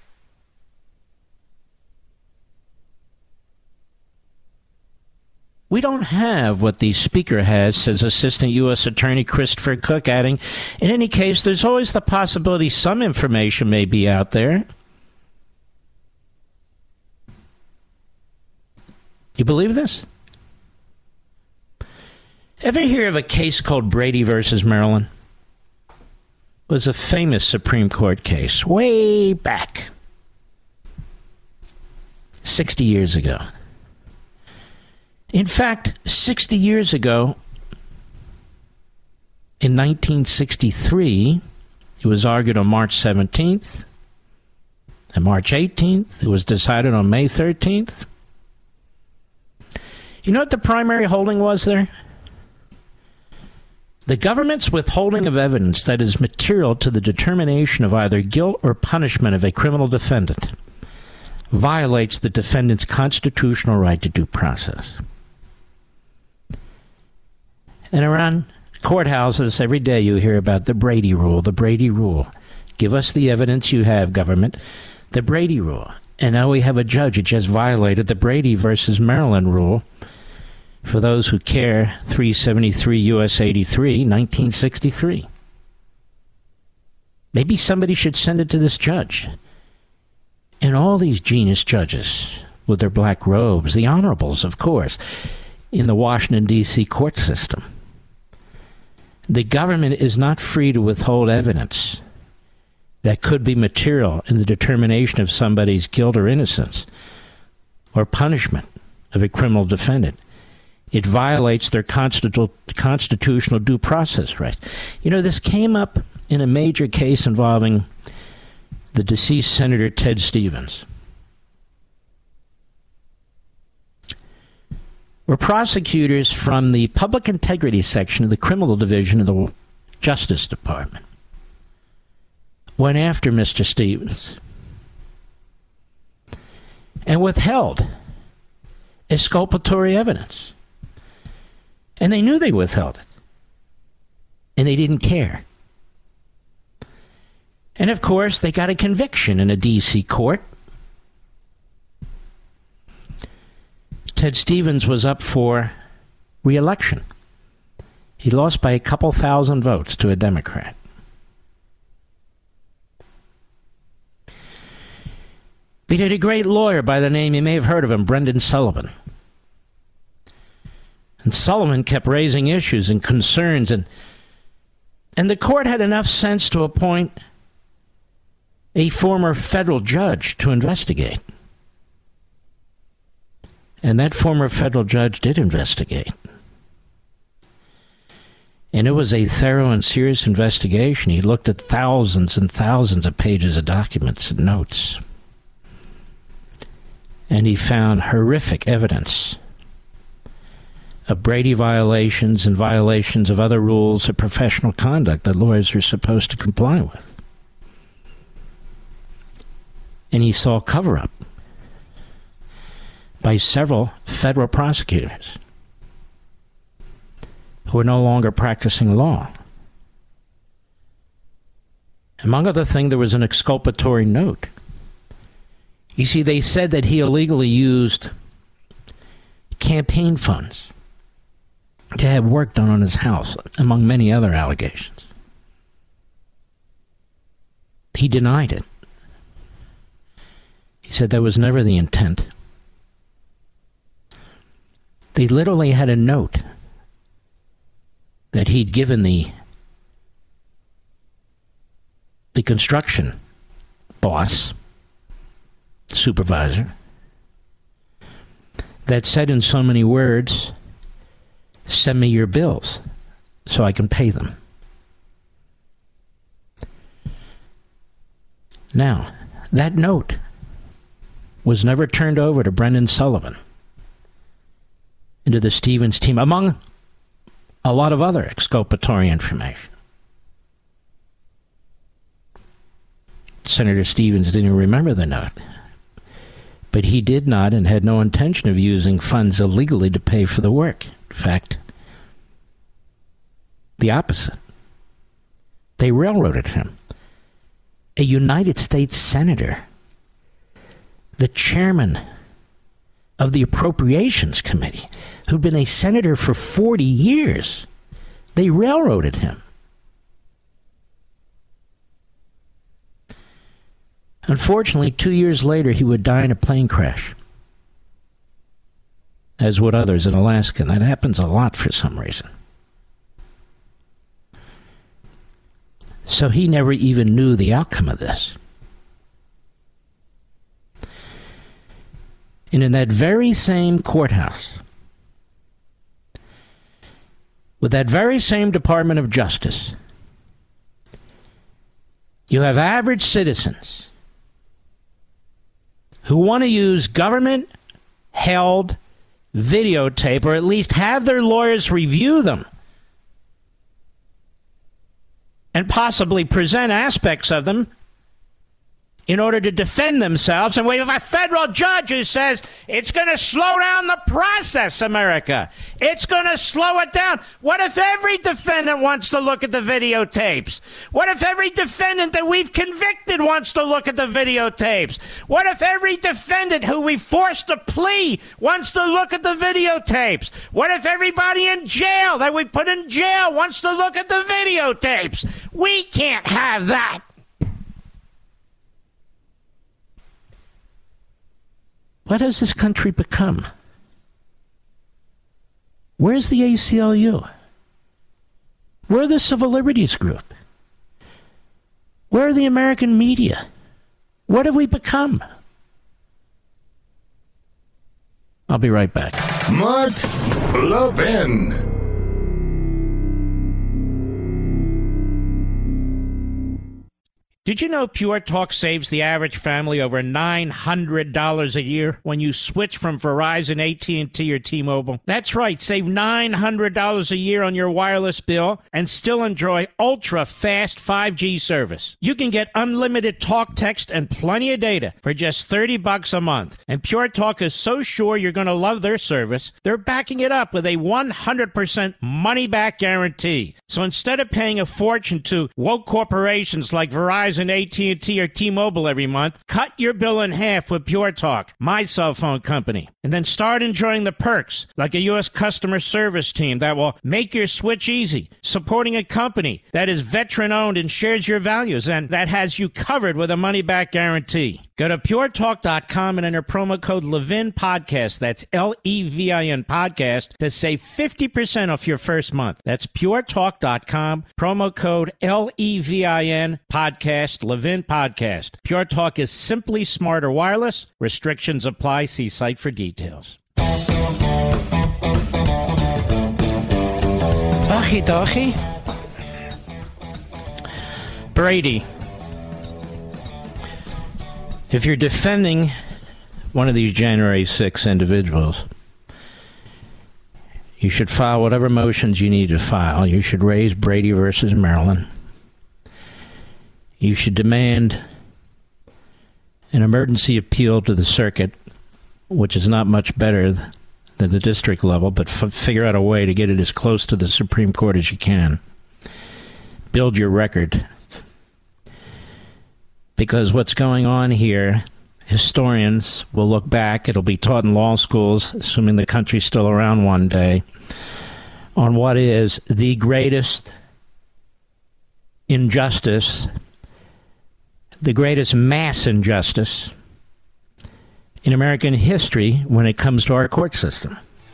We don't have what the speaker has, says Assistant U S Attorney Christopher Cook, adding, in any case, there's always the possibility some information may be out there. You believe this? Ever hear of a case called Brady versus Maryland? It was a famous Supreme Court case way back, sixty years ago. In fact, sixty years ago, in nineteen sixty-three, it was argued on March seventeenth, and March eighteenth, it was decided on May thirteenth. You know what the primary holding was there? The government's withholding of evidence that is material to the determination of either guilt or punishment of a criminal defendant violates the defendant's constitutional right to due process. And around courthouses every day you hear about the Brady Rule, the Brady Rule. Give us the evidence you have, government. The Brady Rule. And now we have a judge who just violated the Brady versus Maryland Rule. For those who care, three seventy-three U S eighty-three, nineteen sixty-three. Maybe somebody should send it to this judge. And all these genius judges with their black robes, the honorables, of course, in the Washington, D C court system. The government is not free to withhold evidence that could be material in the determination of somebody's guilt or innocence or punishment of a criminal defendant. It violates their constitu- constitutional due process rights. You know, this came up in a major case involving the deceased Senator Ted Stevens, where prosecutors from the Public Integrity Section of the Criminal Division of the Justice Department went after Mister Stevens and withheld exculpatory evidence. And they knew they withheld it. And they didn't care. And of course, they got a conviction in a D C court. Ted Stevens was up for re-election. He lost by a couple thousand votes to a Democrat. He had a great lawyer by the name, you may have heard of him, Brendan Sullivan. And Sullivan kept raising issues and concerns, and and the court had enough sense to appoint a former federal judge to investigate. And that former federal judge did investigate. And it was a thorough and serious investigation. He looked at thousands and thousands of pages of documents and notes. And he found horrific evidence of Brady violations and violations of other rules of professional conduct that lawyers are supposed to comply with. And he saw cover-up by several federal prosecutors who are no longer practicing law. Among other things, there was an exculpatory note. You see, they said that he illegally used campaign funds to have work done on his house, among many other allegations. He denied it. He said that was never the intent. They literally had a note that he'd given the the construction boss, supervisor, that said in so many words, send me your bills so I can pay them. Now, That note was never turned over to Brendan Sullivan and to the Stevens team, among a lot of other exculpatory information. Senator Stevens didn't even remember the note. But he did not and had no intention of using funds illegally to pay for the work. In fact, the opposite. They railroaded him. A United States senator, the chairman of the Appropriations Committee, who'd been a senator for forty years, they railroaded him. Unfortunately, two years later, he would die in a plane crash, as would others in Alaska. And that happens a lot for some reason. So he never even knew the outcome of this. And in that very same courthouse, with that very same Department of Justice, you have average citizens who want to use government-held videotape, or at least have their lawyers review them and possibly present aspects of them in order to defend themselves. And we have a federal judge who says it's going to slow down the process, America. It's going to slow it down. What if every defendant wants to look at the videotapes? What if every defendant that we've convicted wants to look at the videotapes? What if every defendant who we forced to plea wants to look at the videotapes? What if everybody in jail that we put in jail wants to look at the videotapes? We can't have that. What has this country become? Where's the A C L U? Where are the Civil Liberties Group? Where are the American media? What have we become? I'll be right back. Mark Levin. Did you know Pure Talk saves the average family over nine hundred dollars a year when you switch from Verizon, A T and T, or T-Mobile? That's right. Save nine hundred dollars a year on your wireless bill and still enjoy ultra-fast five G service. You can get unlimited talk, text, and plenty of data for just thirty bucks a month. And Pure Talk is so sure you're going to love their service, they're backing it up with a one hundred percent money-back guarantee. So instead of paying a fortune to woke corporations like Verizon, A T and T, or T-Mobile every month, cut your bill in half with Pure Talk, my cell phone company. And then start enjoying the perks, like a U S customer service team that will make your switch easy, supporting a company that is veteran-owned and shares your values, and that has you covered with a money-back guarantee. Go to pure talk dot com and enter promo code Levin Podcast. That's L E V I N Podcast to save fifty percent off your first month. That's pure talk dot com, promo code L E V I N Podcast, Levin Podcast. Pure Talk is simply smarter wireless. Restrictions apply. See site for details. Okie dokie. Brady. If you're defending one of these January sixth individuals, you should file whatever motions you need to file. You should raise Brady versus Maryland. You should demand an emergency appeal to the circuit, which is not much better than the district level, but f- figure out a way to get it as close to the Supreme Court as you can. Build your record. Because what's going on here, historians will look back, it'll be taught in law schools, assuming the country's still around one day, on what is the greatest injustice, the greatest mass injustice in American history when it comes to our court system.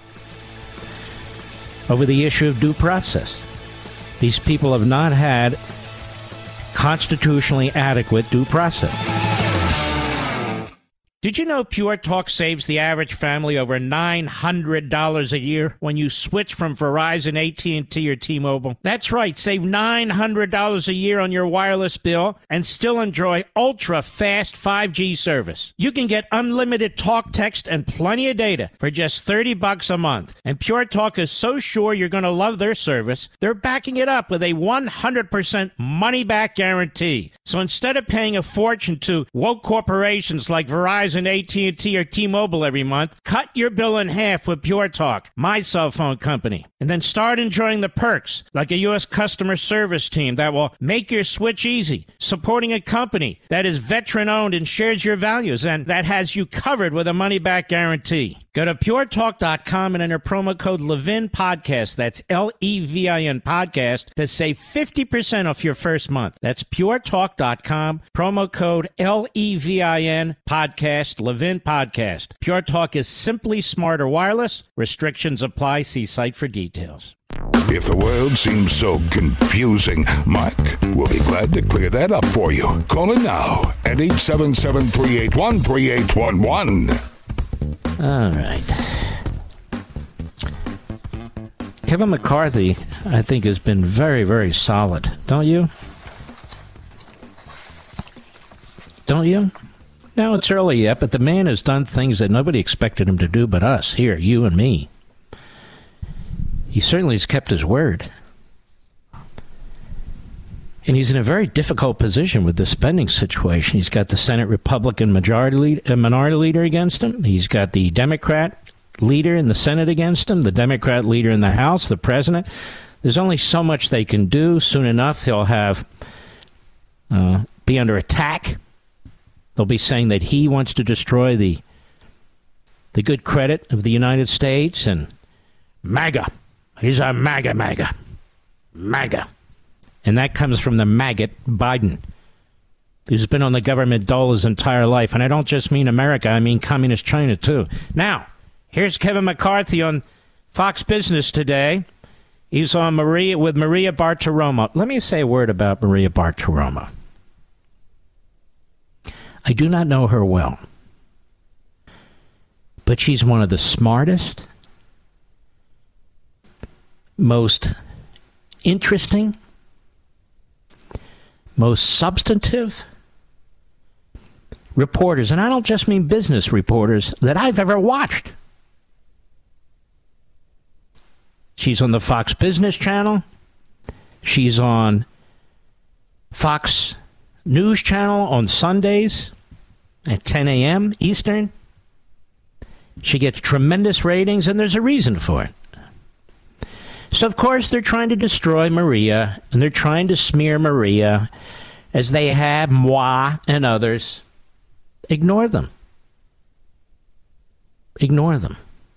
Over the issue of due process. These people have not had constitutionally adequate due process. Did you know Pure Talk saves the average family over nine hundred dollars a year when you switch from Verizon, A T and T, or T-Mobile? That's right. Save nine hundred dollars a year on your wireless bill and still enjoy ultra-fast five G service. You can get unlimited talk, text, and plenty of data for just thirty bucks a month. And Pure Talk is so sure you're going to love their service, they're backing it up with a one hundred percent money-back guarantee. So instead of paying a fortune to woke corporations like Verizon, A T and T, or T-Mobile every month, cut your bill in half with Pure Talk, my cell phone company. And then start enjoying the perks, like a U S customer service team that will make your switch easy, supporting a company that is veteran-owned and shares your values, and that has you covered with a money-back guarantee. Go to pure talk dot com and enter promo code Levin Podcast. That's L E V I N Podcast to save fifty percent off your first month. That's pure talk dot com, promo code L E V I N Podcast, Levin Podcast. Pure Talk is simply smarter wireless. Restrictions apply. See site for details. If the world seems so confusing, Mike will be glad to clear that up for you. Call him now at eight seven seven, three eight one, three eight one one. All right. Kevin McCarthy, I think, has been very, very solid. Don't you? Don't you? Now, it's early yet, but the man has done things that nobody expected him to do but us, here, you and me. He certainly has kept his word. And he's in a very difficult position with the spending situation. He's got the Senate Republican majority lead, uh, minority leader against him. He's got the Democrat leader in the Senate against him, the Democrat leader in the House, the president. There's only so much they can do. Soon enough, he'll have uh, be under attack. They'll be saying that he wants to destroy the the good credit of the United States, and MAGA. He's a MAGA, MAGA, MAGA. And that comes from the maggot, Biden, who's been on the government dole his entire life. And I don't just mean America, I mean communist China, too. Now, here's Kevin McCarthy on Fox Business today. He's on Maria with Maria Bartiromo. Let me say a word about Maria Bartiromo. I do not know her well, but she's one of the smartest, most interesting, most substantive reporters, and I don't just mean business reporters, that I've ever watched. She's on the Fox Business Channel. She's on Fox News Channel on Sundays at ten a.m. Eastern. She gets tremendous ratings, and there's a reason for it. So, of course, they're trying to destroy Maria, and they're trying to smear Maria, as they have moi and others. Ignore them. Ignore them.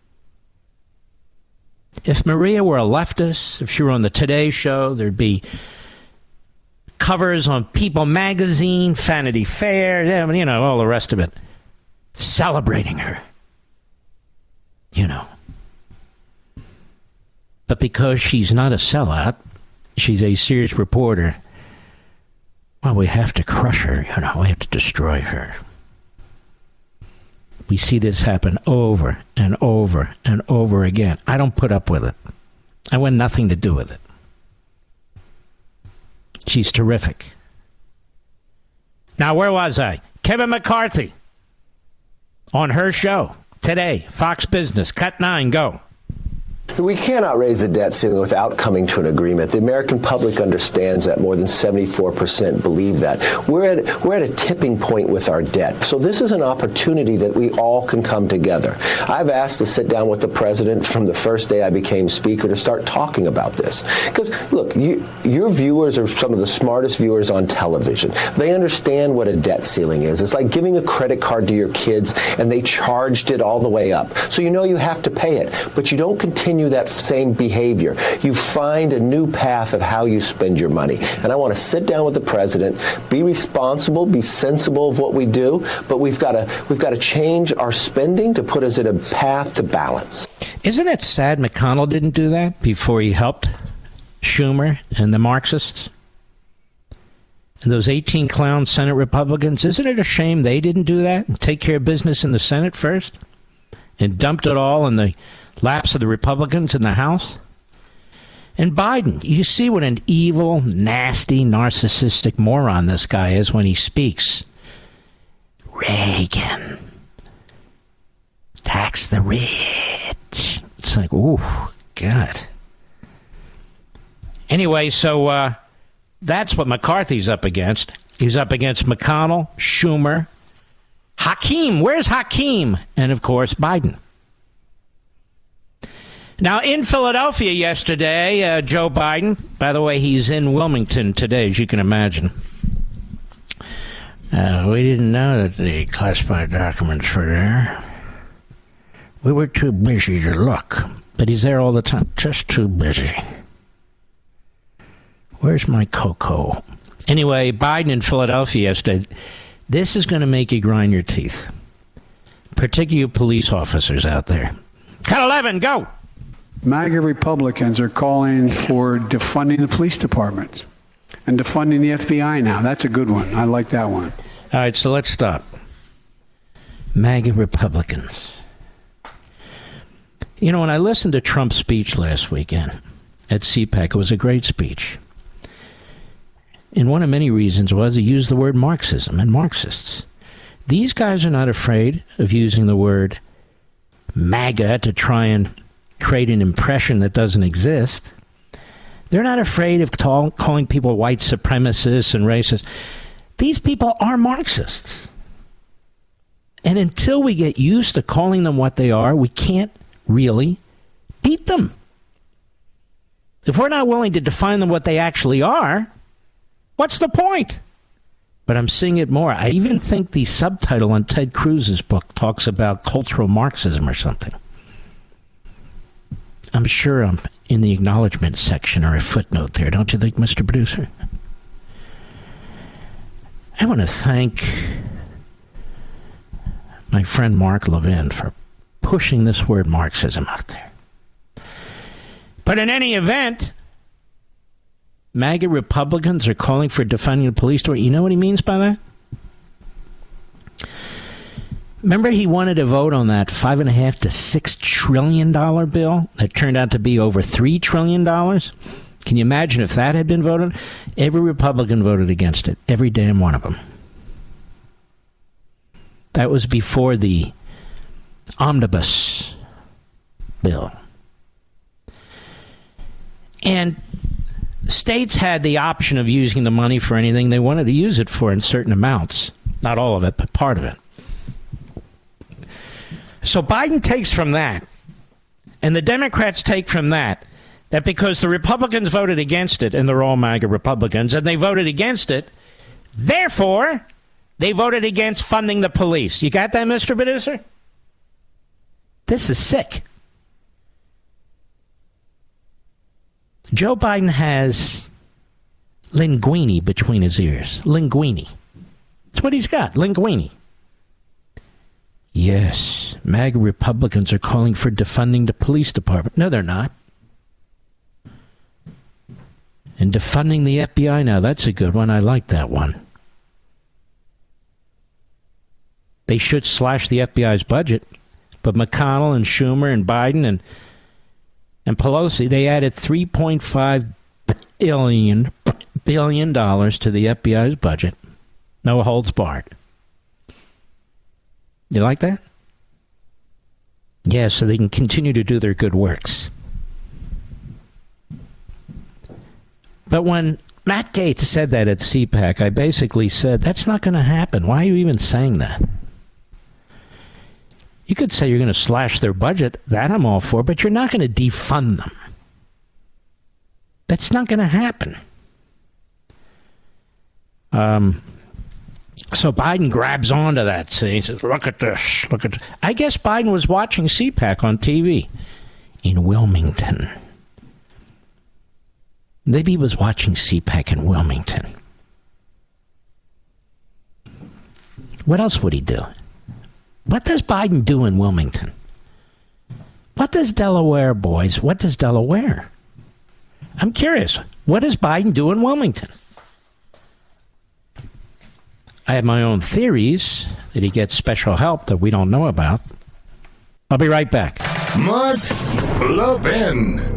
If Maria were a leftist, if she were on the Today Show, there'd be covers on People magazine, Vanity Fair, you know, all the rest of it, celebrating her. You know. But because she's not a sellout, she's a serious reporter, well, we have to crush her, you know, we have to destroy her. We see this happen over and over and over again. I don't put up with it. I want nothing to do with it. She's terrific. Now, where was I? Kevin McCarthy on her show today, Fox Business, cut nine, go. We cannot raise the debt ceiling without coming to an agreement. The American public understands that. More than seventy-four percent believe that. We're at, we're at a tipping point with our debt. So this is an opportunity that we all can come together. I've asked to sit down with the president from the first day I became speaker to start talking about this. Because, look, you, your viewers are some of the smartest viewers on television. They understand what a debt ceiling is. It's like giving a credit card to your kids and they charged it all the way up. So you know you have to pay it, but you don't continue that same behavior. You find a new path of how you spend your money. And I want to sit down with the president, be responsible, be sensible of what we do, but we've got to we've got to change our spending to put us in a path to balance. Isn't it sad McConnell didn't do that before he helped Schumer and the Marxists? And those eighteen clown Senate Republicans, isn't it a shame they didn't do that and take care of business in the Senate first and dumped it all in the laps of the Republicans in the House? And Biden, you see what an evil, nasty, narcissistic moron this guy is when he speaks. Reagan. Tax the rich. It's like, ooh, God. Anyway, so uh, that's what McCarthy's up against. He's up against McConnell, Schumer, Hakeem. Where's Hakeem? And, of course, Biden. Now, in Philadelphia yesterday, uh, Joe Biden, by the way, he's in Wilmington today, as you can imagine. Uh, we didn't know that the classified documents were there. We were too busy to look. But he's there all the time. Just too busy. Where's my cocoa? Anyway, Biden in Philadelphia yesterday. This is going to make you grind your teeth. Particularly you police officers out there. Cut eleven, go! MAGA Republicans are calling for defunding the police department and defunding the F B I now. That's a good one. I like that one. All right, so let's stop. MAGA Republicans. You know, when I listened to Trump's speech last weekend at CPAC, it was a great speech. And one of many reasons was he used the word Marxism and Marxists. These guys are not afraid of using the word MAGA to try and create an impression that doesn't exist. They're not afraid of call, calling people white supremacists and racists. These people are Marxists. And until we get used to calling them what they are, we can't really beat them. If we're not willing to define them what they actually are, what's the point? But I'm seeing it more. I even think the subtitle on Ted Cruz's book talks about cultural Marxism or something. I'm sure I'm in the acknowledgement section or a footnote there, don't you think, Mister Producer? I want to thank my friend Mark Levin for pushing this word Marxism out there. But in any event, MAGA Republicans are calling for defunding the police department. You know what he means by that? Remember he wanted to vote on that five and a half to six trillion dollar bill that turned out to be over three trillion dollars? Can you imagine if that had been voted? Every Republican voted against it. Every damn one of them. That was before the omnibus bill. And states had the option of using the money for anything they wanted to use it for in certain amounts. Not all of it, but part of it. So Biden takes from that, and the Democrats take from that, that because the Republicans voted against it, and they're all MAGA Republicans, and they voted against it, therefore, they voted against funding the police. You got that, Mister Producer? This is sick. Joe Biden has linguini between his ears. Linguini. That's what he's got, linguini. Yes, MAGA Republicans are calling for defunding the police department. No, they're not. And defunding the F B I now, that's a good one. I like that one. They should slash the F B I's budget. But McConnell and Schumer and Biden and and Pelosi, they added three point five billion billion dollars to the F B I's budget. No holds barred. You like that? Yeah, so they can continue to do their good works. But when Matt Gaetz said that at CPAC, I basically said, that's not going to happen. Why are you even saying that? You could say you're going to slash their budget. That I'm all for, but you're not going to defund them. That's not going to happen. Um... So Biden grabs onto that. See, he says, look at this. Look at this. I guess Biden was watching CPAC on T V in Wilmington. Maybe he was watching CPAC in Wilmington. What else would he do? What does Biden do in Wilmington? What does Delaware, boys? What does Delaware? I'm curious. What does Biden do in Wilmington? I have my own theories that he gets special help that we don't know about. I'll be right back. Mark Levin.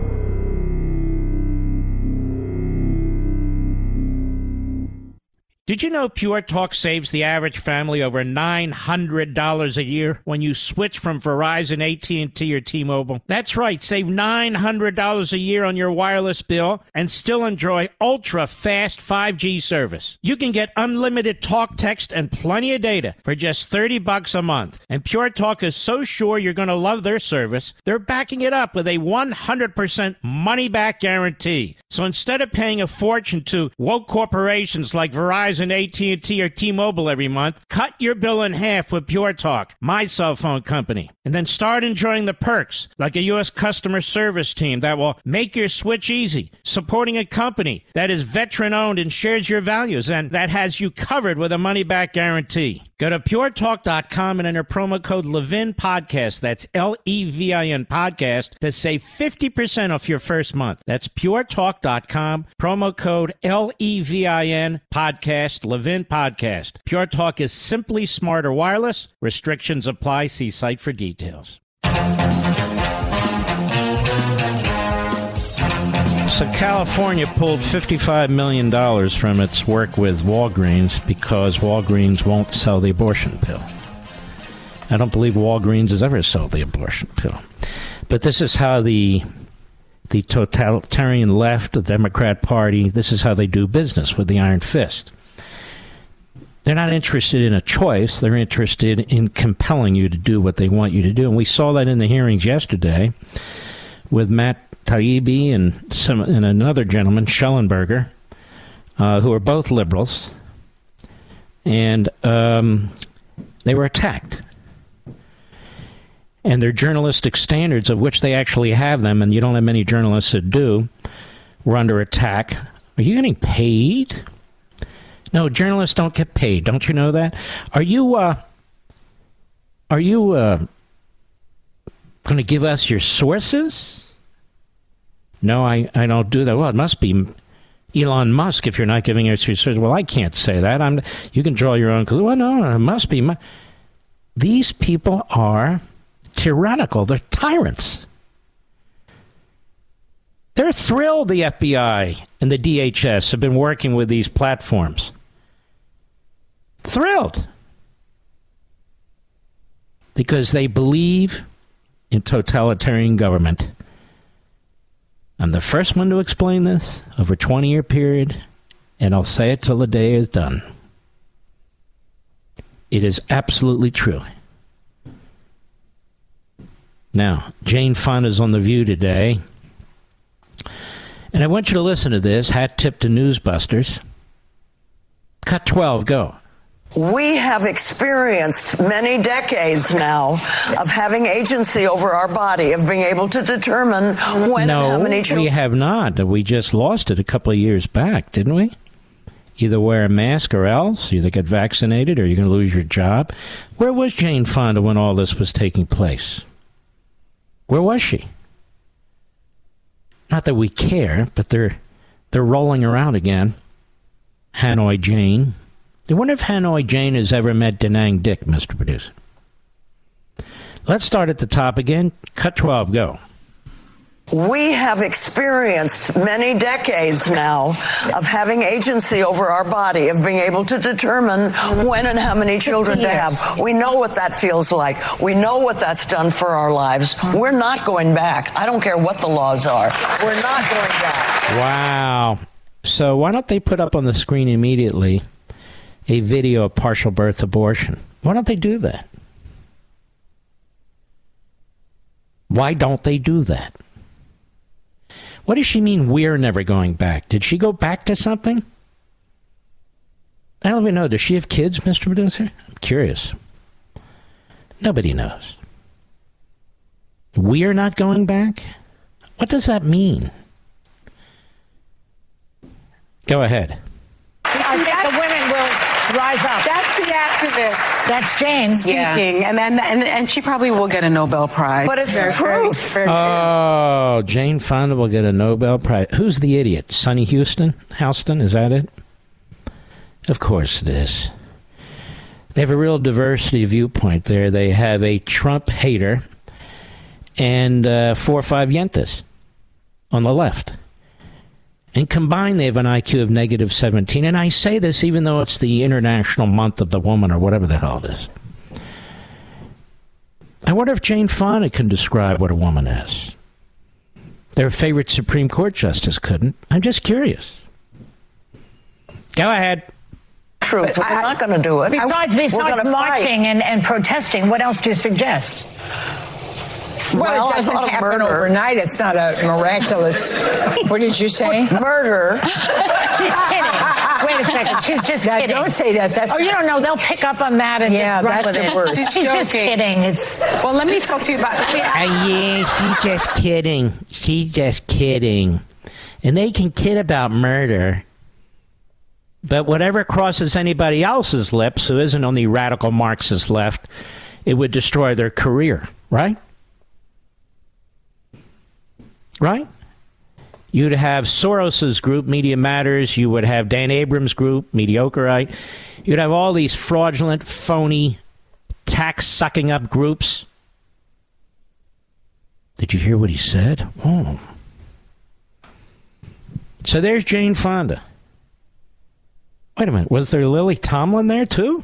Did you know Pure Talk saves the average family over nine hundred dollars a year when you switch from Verizon, A T and T, or T-Mobile? That's right. Save nine hundred dollars a year on your wireless bill and still enjoy ultra-fast five G service. You can get unlimited talk, text, and plenty of data for just thirty bucks a month. And Pure Talk is so sure you're going to love their service, they're backing it up with a one hundred percent money-back guarantee. So instead of paying a fortune to woke corporations like Verizon, A T and T, or T-Mobile every month, cut your bill in half with Pure Talk, my cell phone company. And then start enjoying the perks, like a U S customer service team that will make your switch easy, supporting a company that is veteran-owned and shares your values, and that has you covered with a money-back guarantee. Go to pure talk dot com and enter promo code Levin Podcast. That's L E V I N Podcast to save fifty percent off your first month. That's pure talk dot com, promo code L E V I N Podcast, Levin Podcast. Pure Talk is simply smarter wireless. Restrictions apply. See site for details. So California pulled fifty-five million dollars from its work with Walgreens because Walgreens won't sell the abortion pill. I don't believe Walgreens has ever sold the abortion pill. But this is how the the totalitarian left, the Democrat Party, this is how they do business with the iron fist. They're not interested in a choice. They're interested in compelling you to do what they want you to do. And we saw that in the hearings yesterday with Matt Taibbi and some and another gentleman, Schellenberger, uh, who are both liberals, and um, they were attacked. And their journalistic standards, of which they actually have them, and you don't have many journalists that do, were under attack. Are you getting paid? No, journalists don't get paid. Don't you know that? Are you? Uh, are you uh, going to give us your sources? No, I, I don't do that. Well, it must be Elon Musk if you're not giving us your sources. Well, I can't say that. I'm. You can draw your own conclusion. Well, no, no, it must be. My, these people are tyrannical. They're tyrants. They're thrilled the F B I and the D H S have been working with these platforms. Thrilled. Because they believe in totalitarian government. I'm the first one to explain this over a twenty-year period, and I'll say it till the day is done. It is absolutely true. Now, Jane Fonda's on The View today, and I want you to listen to this. Hat tip to Newsbusters. Cut twelve, go. We have experienced many decades now of having agency over our body, of being able to determine when no, and how many children. We have not. We just lost it a couple of years back, didn't we? Either wear a mask or else. You either get vaccinated or you're going to lose your job. Where was Jane Fonda when all this was taking place? Where was she? Not that we care, but they're they're rolling around again. Hanoi Jane. I wonder if Hanoi Jane has ever met Da Nang Dick, Mister Producer. Let's start at the top again. Cut twelve, go. We have experienced many decades now of having agency over our body, of being able to determine when and how many children to have. We know what that feels like. We know what that's done for our lives. We're not going back. I don't care what the laws are. We're not going back. Wow. So why don't they put up on the screen immediately a video of partial birth abortion? Why don't they do that? Why don't they do that? What does she mean we're never going back? Did she go back to something? I don't even know. Does she have kids, Mister Producer? I'm curious. Nobody knows. We're not going back? What does that mean? Go ahead. I think the women will rise up. That's the activist. That's Jane speaking, yeah. and then and, and she probably will get a Nobel Prize. But it's the truth. Oh, Jane Fonda will get a Nobel Prize. Who's the idiot? Sonny Houston? Houston? Is that it? Of course it is. They have a real diversity of viewpoint there. They have a Trump hater and uh, four or five yentas on the left. And combined, they have an I Q of negative seventeen. And I say this even though it's the International Month of the Woman or whatever the hell it is. I wonder if Jane Fonda can describe what a woman is. Their favorite Supreme Court justice couldn't. I'm just curious. Go ahead. True, but, but we're not going to do it. Besides, besides marching and, and protesting, what else do you suggest? Well, well it doesn't happen murder. overnight. It's not a miraculous. What did you say? Murder. She's kidding. Wait a second. She's just now, kidding. Don't say that. That's oh, you don't know. They'll pick up on that and yeah, just run that's with the it. worst. She's, she's just kidding. It's well. Let me talk to you about. Uh, yeah, she's just kidding. She's just kidding. And they can kid about murder. But whatever crosses anybody else's lips who isn't on the radical Marxist left, it would destroy their career, right? Right? You'd have Soros's group, Media Matters. You would have Dan Abrams' group, Mediocreite. You'd have all these fraudulent, phony, tax-sucking up groups. Did you hear what he said? Oh. So there's Jane Fonda. Wait a minute. Was there Lily Tomlin there, too?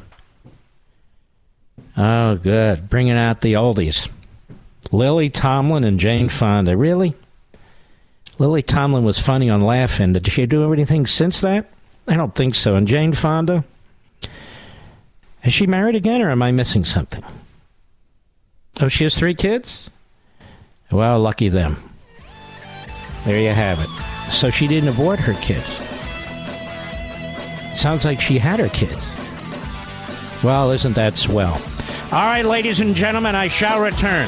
Oh, good. Bringing out the oldies. Lily Tomlin and Jane Fonda. Really? Lily Tomlin was funny on Laugh-In. Did she do anything since that? I don't think so. And Jane Fonda? Is she married again, or am I missing something? Oh, she has three kids? Well, lucky them. There you have it. So she didn't abort her kids. Sounds like she had her kids. Well, isn't that swell? All right, ladies and gentlemen, I shall return.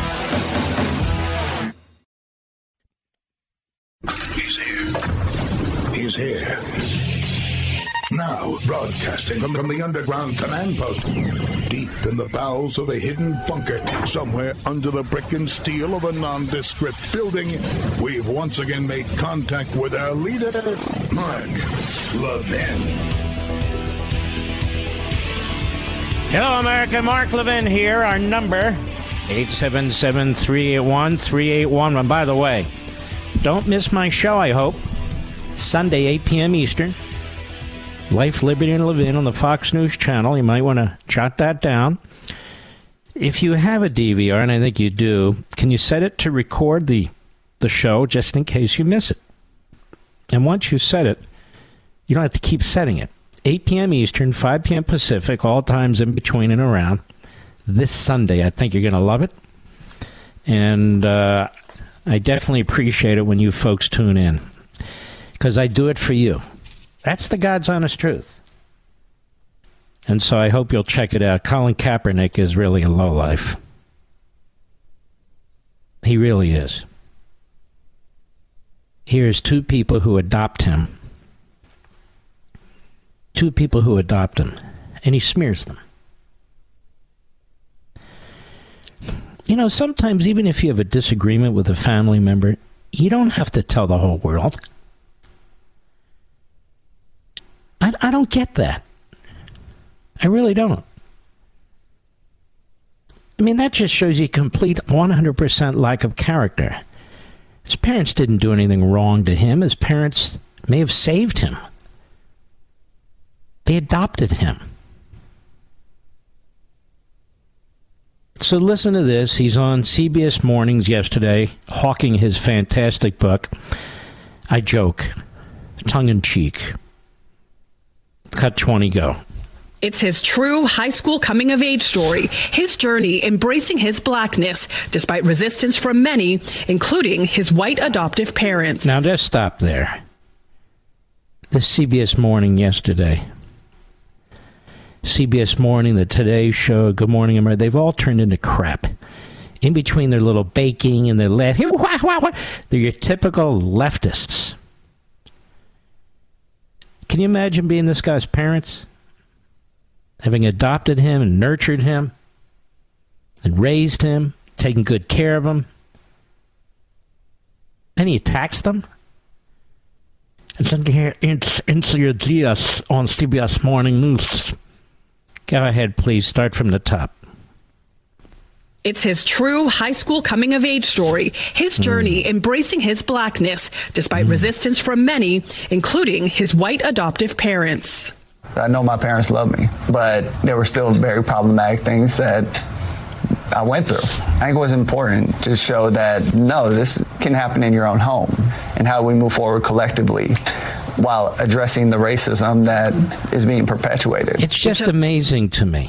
He's here. He's here. Now, broadcasting from, from the underground command post, deep in the bowels of a hidden bunker, somewhere under the brick and steel of a nondescript building, we've once again made contact with our leader, Mark Levin. Hello, America. Mark Levin here. Our number, eight seven seven, three eight one, three eight one one. By the way, don't miss my show, I hope. Sunday, eight p.m. Eastern. Life, Liberty, and Levin on the Fox News channel. You might want to jot that down. If you have a D V R, and I think you do, can you set it to record the, the show just in case you miss it? And once you set it, you don't have to keep setting it. eight p.m. Eastern, five p.m. Pacific, all times in between and around. This Sunday, I think you're going to love it. And uh, I definitely appreciate it when you folks tune in, because I do it for you. That's the God's honest truth. And so I hope you'll check it out. Colin Kaepernick is really a lowlife. He really is. Here's two people who adopt him. Two people who adopt him. And he smears them. You know, sometimes even if you have a disagreement with a family member, you don't have to tell the whole world. I, I don't get that. I really don't. I mean, that just shows you complete one hundred percent lack of character. His parents didn't do anything wrong to him. His parents may have saved him. They adopted him. So listen to this. He's on C B S Mornings yesterday, hawking his fantastic book. I joke, tongue-in-cheek. Cut twenty, go. It's his true high school coming-of-age story, his journey embracing his blackness, despite resistance from many, including his white adoptive parents. Now, just stop there. This C B S Morning yesterday. C B S Morning, the Today Show, Good Morning America, they've all turned into crap. In between their little baking and their left, they're your typical leftists. Can you imagine being this guy's parents? Having adopted him and nurtured him and raised him, taking good care of him. Then he attacks them? And then here, Incia Diaz on C B S Morning News. Go ahead, please. Start from the top. It's his true high school coming-of-age story, his journey mm. embracing his blackness, despite mm. resistance from many, including his white adoptive parents. I know my parents love me, but there were still very problematic things that I went through. I think it was important to show that, no, this can happen in your own home, and how we move forward collectively while addressing the racism that is being perpetuated. It's just amazing to me.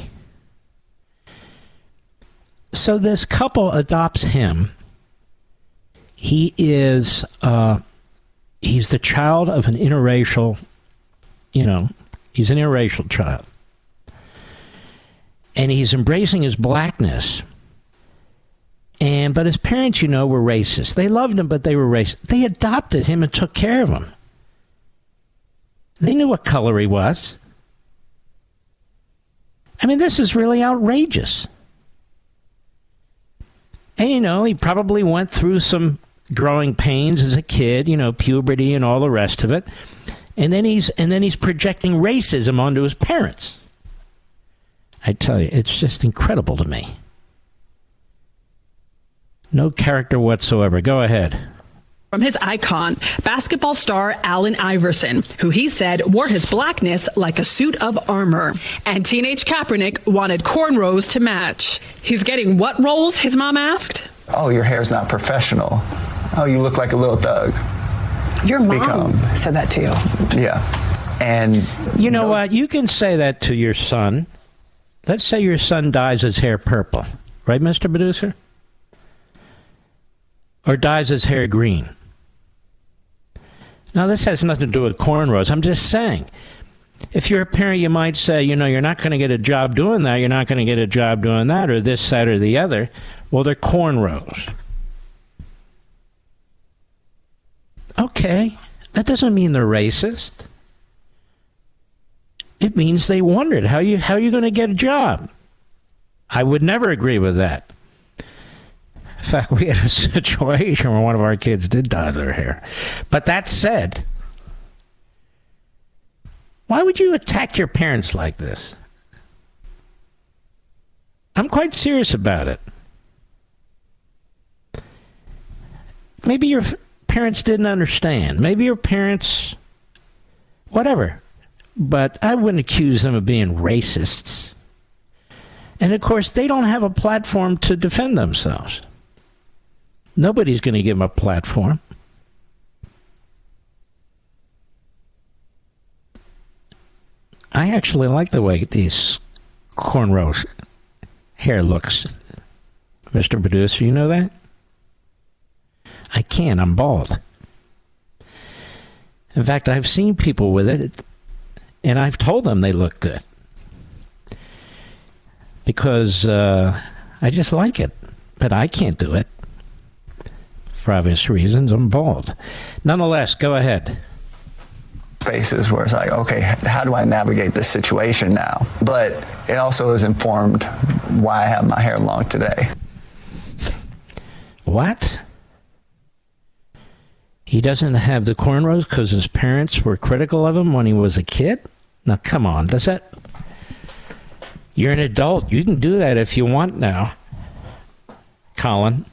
So this couple adopts him. He is, uh, he's the child of an interracial, you know, he's an interracial child. And he's embracing his blackness. And, but his parents, you know, were racist. They loved him, but they were racist. They adopted him and took care of him. They knew what color he was. I mean, this is really outrageous. And, you know, he probably went through some growing pains as a kid, you know, puberty and all the rest of it. And then he's and then he's projecting racism onto his parents. I tell you, it's just incredible to me. No character whatsoever. Go ahead. From his icon, basketball star Allen Iverson, who he said wore his blackness like a suit of armor. And teenage Kaepernick wanted cornrows to match. He's getting what roles, his mom asked? Oh, your hair's not professional. Oh, you look like a little thug. Your mom Become. said that to you. Yeah. And you know no- what? You can say that to your son. Let's say your son dyes his hair purple. Right, Mister Producer? Or dyes his hair green. Now, this has nothing to do with cornrows. I'm just saying, if you're a parent, you might say, you know, you're not going to get a job doing that. You're not going to get a job doing that, or this, that, or the other. Well, they're cornrows. Okay. That doesn't mean they're racist. It means they wondered, how you how are you going to get a job? I would never agree with that. In fact, we had a situation where one of our kids did dye their hair. But that said, why would you attack your parents like this? I'm quite serious about it. Maybe your parents didn't understand. Maybe your parents, whatever. But I wouldn't accuse them of being racists. And, of course, they don't have a platform to defend themselves. Nobody's going to give them a platform. I actually like the way these cornrows hair looks, Mister Producer. You know that? I can't. I'm bald. In fact, I've seen people with it, and I've told them they look good. Because uh, I just like it. But I can't do it. For obvious reasons, I'm bald. Nonetheless, go ahead. Spaces where it's like, okay, how do I navigate this situation now? But it also has informed why I have my hair long today. What? He doesn't have the cornrows because his parents were critical of him when he was a kid? Now, come on. Does that... You're an adult. You can do that if you want now. Colin.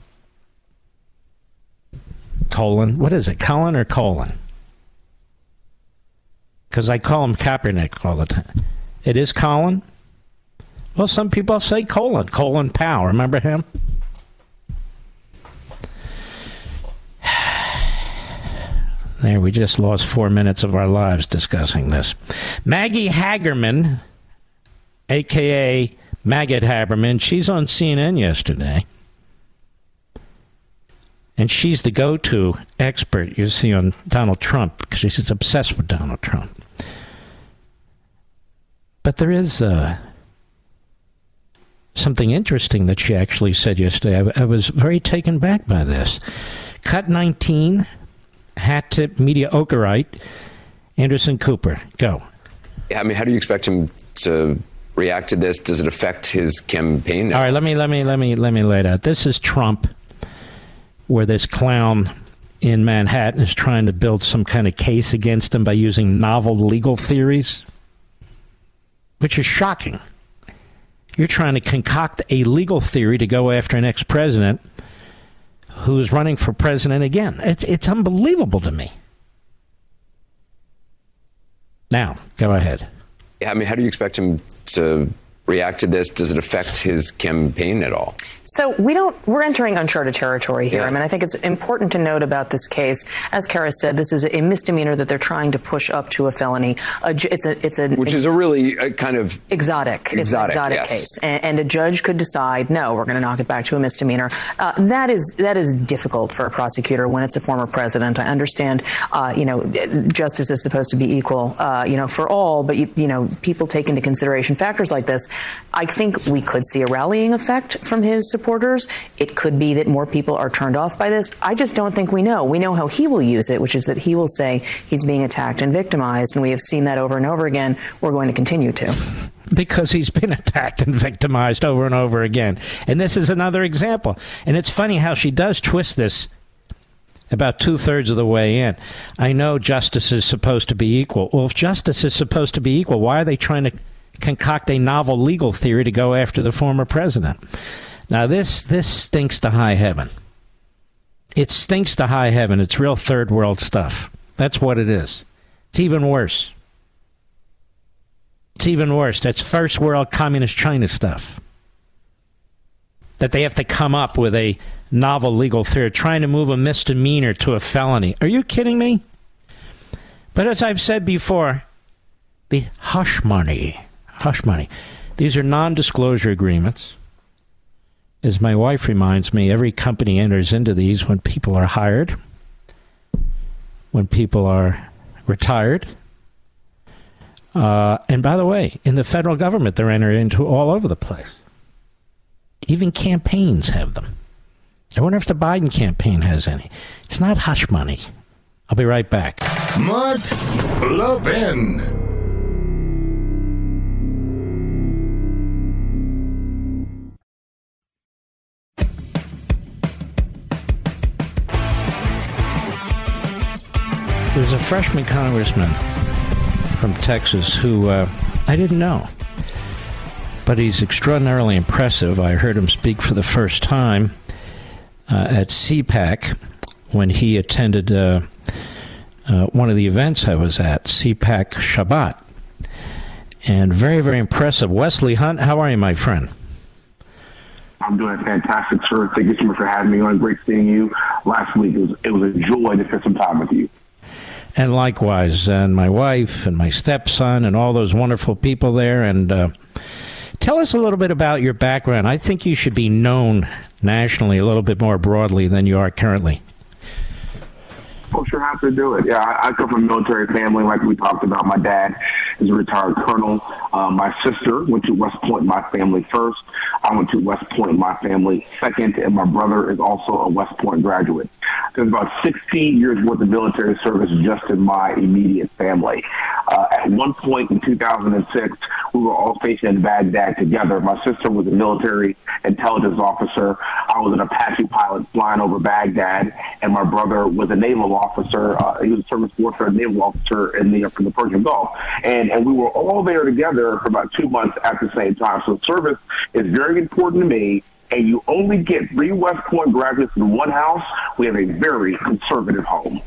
Colin. What is it? Colin or Colin? Because I call him Kaepernick all the time. It is Colin? Well, some people say Colin. Colin Powell. Remember him? There, we just lost four minutes of our lives discussing this. Maggie Hagerman, a k a. Maggot Haberman, she's on C N N yesterday. And she's the go-to expert, you see, on Donald Trump, because she's obsessed with Donald Trump. But there is uh, something interesting that she actually said yesterday. I, I was very taken back by this. Cut nineteen, hat tip, mediocreite, Anderson Cooper. Go. I mean, how do you expect him to react to this? Does it affect his campaign? All right, let me let me let me let me lay it out. This is Trump, where this clown in Manhattan is trying to build some kind of case against him by using novel legal theories, which is shocking. You're trying to concoct a legal theory to go after an ex-president who's running for president again. It's it's unbelievable to me. Now, go ahead. I mean, how do you expect him to react to this? Does it affect his campaign at all? So we don't, we're entering uncharted territory here. Yeah. I mean, I think it's important to note about this case, as Kara said, this is a misdemeanor that they're trying to push up to a felony. A, it's a, it's a, Which is a really uh, kind of exotic, exotic, it's an exotic yes. case. And, and a judge could decide, no, we're going to knock it back to a misdemeanor. Uh, that is, that is difficult for a prosecutor when it's a former president. I understand, uh, you know, justice is supposed to be equal, uh, you know, for all, but, you, you know, people take into consideration factors like this. I think we could see a rallying effect from his supporters. It could be that more people are turned off by this. I just don't think we know. We know how he will use it, which is that he will say he's being attacked and victimized, and we have seen that over and over again. We're going to continue to. Because he's been attacked and victimized over and over again. And this is another example. And it's funny how she does twist this about two-thirds of the way in. I know justice is supposed to be equal. Well, if justice is supposed to be equal, why are they trying to concoct a novel legal theory to go after the former president? Now, this this stinks to high heaven. It stinks to high heaven. It's real third world stuff. That's what it is. It's even worse. It's even worse. That's first world communist China stuff. That they have to come up with a novel legal theory, trying to move a misdemeanor to a felony. Are you kidding me? But as I've said before, the hush money, hush money, these are non-disclosure agreements. As my wife reminds me, every company enters into these when people are hired, when people are retired. Uh, and by the way, in the federal government, they're entered into all over the place. Even campaigns have them. I wonder if the Biden campaign has any. It's not hush money. I'll be right back. Mark Levin. There's a freshman congressman from Texas who uh, I didn't know, but he's extraordinarily impressive. I heard him speak for the first time uh, at CPAC when he attended uh, uh, one of the events I was at, CPAC Shabbat, and very, very impressive. Wesley Hunt, how are you, my friend? I'm doing fantastic, sir. Thank you so much for having me on. Great seeing you last week. It was, it was a joy to spend some time with you. And likewise, and my wife and my stepson and all those wonderful people there. And uh, tell us a little bit about your background. I think you should be known nationally a little bit more broadly than you are currently. Oh, sure, happy to do it. Yeah, I, I come from a military family, like we talked about. My dad is a retired colonel. Uh, my sister went to West Point, my family first. I went to West Point, my family second, and my brother is also a West Point graduate. There's about sixteen years worth of military service just in my immediate family. Uh, at one point in two thousand six, we were all stationed in Baghdad together. My sister was a military intelligence officer. I was an Apache pilot flying over Baghdad, and my brother was a naval officer. Uh, he was a service warfare naval officer in the, in the Persian Gulf. And, and we were all there together for about two months at the same time. So service is very important to me. And you only get three West Point graduates in one house. We have a very conservative home.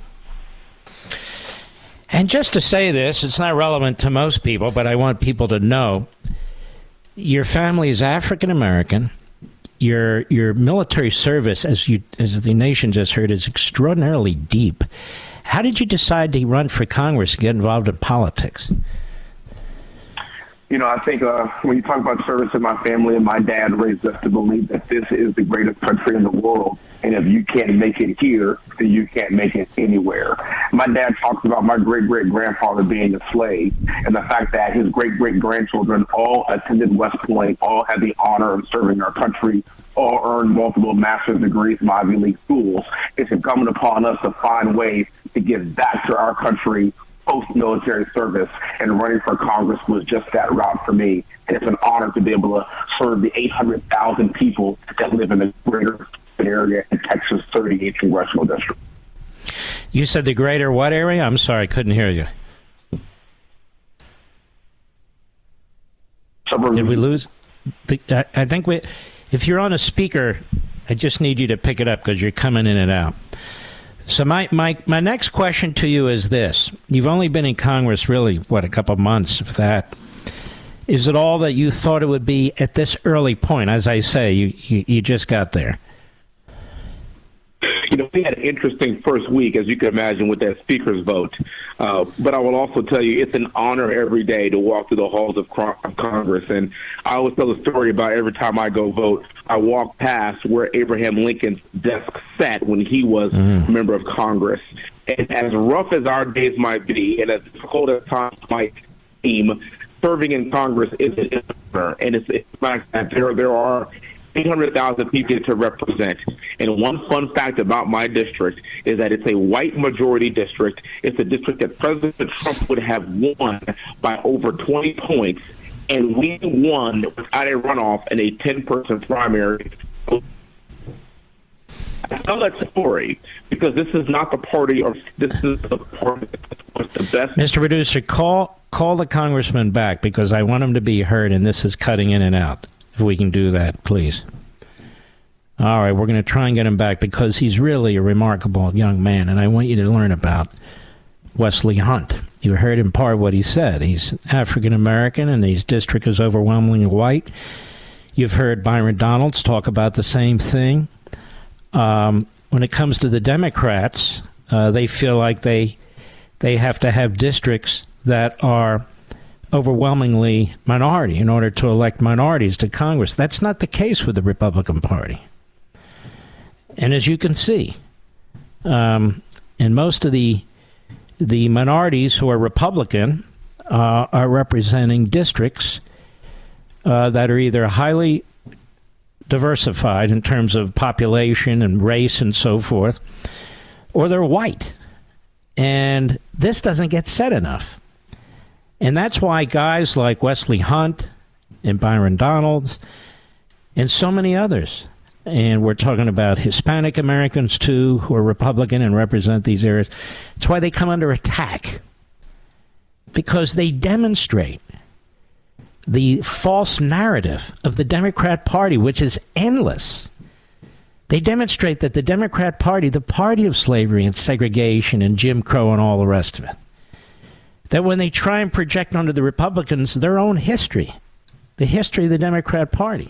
And just to say this, it's not relevant to most people, but I want people to know your family is African American. Your your military service, as you as the nation just heard, is extraordinarily deep. How did you decide to run for Congress and get involved in politics? You know, I think uh, when you talk about service in my family, and my dad raised us to believe that this is the greatest country in the world. And if you can't make it here, then you can't make it anywhere. My dad talks about my great-great-grandfather being a slave, and the fact that his great-great-grandchildren all attended West Point, all had the honor of serving our country, all earned multiple master's degrees from Ivy League schools. It's incumbent upon us to find ways to give back to our country post-military service, and running for Congress was just that route for me. And it's an honor to be able to serve the eight hundred thousand people that live in the greater area in Texas' thirty-eighth congressional district. You said the greater what area? I'm sorry, I couldn't hear you. Suburbs. Did we lose? the, I, I think we, if you're on a speaker, I just need you to pick it up because you're coming in and out. So my, my, my next question to you is this. You've only been in Congress really, what, a couple of months, if that. Is it all that you thought it would be at this early point? As I say, you, you, you just got there. You know, we had an interesting first week, as you can imagine, with that speaker's vote. Uh, but I will also tell you, it's an honor every day to walk through the halls of, of Congress. And I always tell the story about every time I go vote, I walk past where Abraham Lincoln's desk sat when he was mm. a member of Congress. And as rough as our days might be, and as difficult as times might seem, serving in Congress is an honor. And it's, it's like that there, there are eight hundred thousand people to represent. And one fun fact about my district is that it's a white majority district. It's a district that President Trump would have won by over twenty points, and we won without a runoff in a ten-person primary. I tell that story because this is not the party, or this is the party that's the best. Mister Producer, call call the congressman back because I want him to be heard, and this is cutting in and out. If we can do that, please. All right, we're going to try and get him back because he's really a remarkable young man, and I want you to learn about Wesley Hunt. You heard in part what he said. He's African-American, and his district is overwhelmingly white. You've heard Byron Donalds talk about the same thing. Um, when it comes to the Democrats, uh, they feel like they they have to have districts that are overwhelmingly minority in order to elect minorities to Congress. That's not the case with the Republican Party. And as you can see, um, in most of the the minorities who are Republican uh, are representing districts uh, that are either highly diversified in terms of population and race and so forth, or they're white. And this doesn't get said enough. And that's why guys like Wesley Hunt and Byron Donalds and so many others, and we're talking about Hispanic Americans too, who are Republican and represent these areas, it's why they come under attack. Because they demonstrate the false narrative of the Democrat Party, which is endless. They demonstrate that the Democrat Party, the party of slavery and segregation and Jim Crow and all the rest of it, that when they try and project onto the Republicans their own history, the history of the Democrat Party,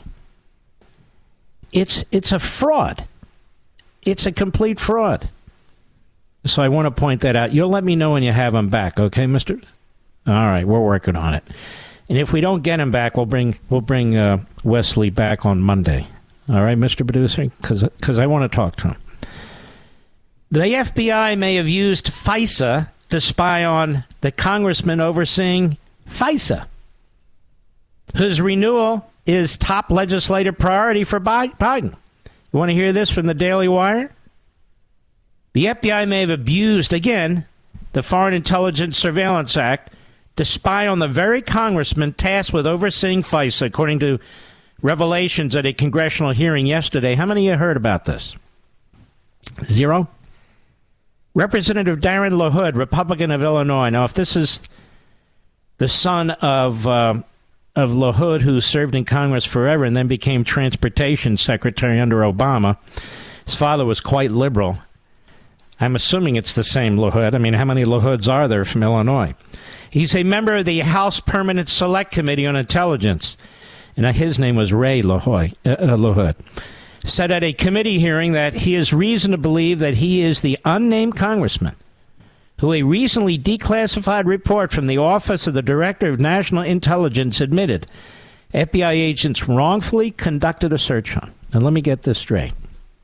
it's it's a fraud. It's a complete fraud. So I want to point that out. You'll let me know when you have him back, okay, Mister? All right, we're working on it. And if we don't get him back, we'll bring we'll bring uh, Wesley back on Monday. All right, Mister Producer, because because I want to talk to him. The F B I may have used FISA to spy on the congressman overseeing FISA, whose renewal is top legislative priority for Biden. You want to hear this from the Daily Wire? The F B I may have abused, again, the Foreign Intelligence Surveillance Act to spy on the very congressman tasked with overseeing FISA, according to revelations at a congressional hearing yesterday. How many of you heard about this? Zero? Representative Darren LaHood, Republican of Illinois. Now, if this is the son of uh, of LaHood, who served in Congress forever and then became transportation secretary under Obama, his father was quite liberal. I'm assuming it's the same LaHood. I mean, how many LaHoods are there from Illinois? He's a member of the House Permanent Select Committee on Intelligence. And his name was Ray LaHood. Uh, uh, LaHood. Said at a committee hearing that he has reason to believe that he is the unnamed congressman who a recently declassified report from the Office of the Director of National Intelligence admitted F B I agents wrongfully conducted a search on. And let me get this straight.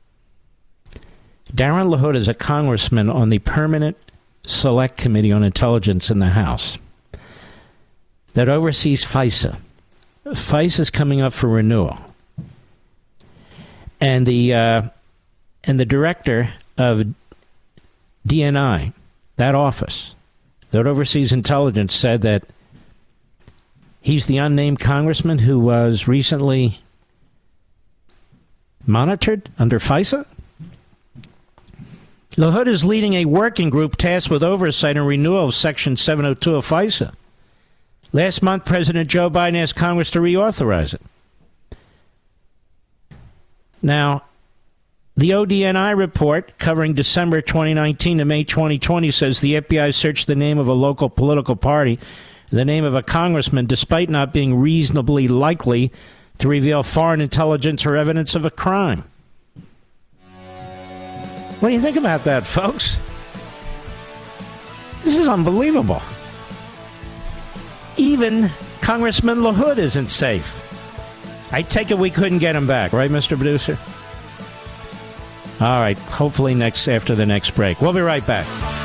Darren LaHood is a congressman on the Permanent Select Committee on Intelligence in the House that oversees FISA. FISA is coming up for renewal. And the uh, and the director of D N I, that office that oversees intelligence, said that he's the unnamed congressman who was recently monitored under FISA. LaHood is leading a working group tasked with oversight and renewal of Section seven oh two of FISA. Last month, President Joe Biden asked Congress to reauthorize it. Now, the O D N I report covering December twenty nineteen to May twenty twenty says the F B I searched the name of a local political party, the name of a congressman, despite not being reasonably likely to reveal foreign intelligence or evidence of a crime. What do you think about that, folks? This is unbelievable. Even Congressman LaHood isn't safe. I take it we couldn't get him back, right, Mister Producer? All right, hopefully next after the next break. We'll be right back.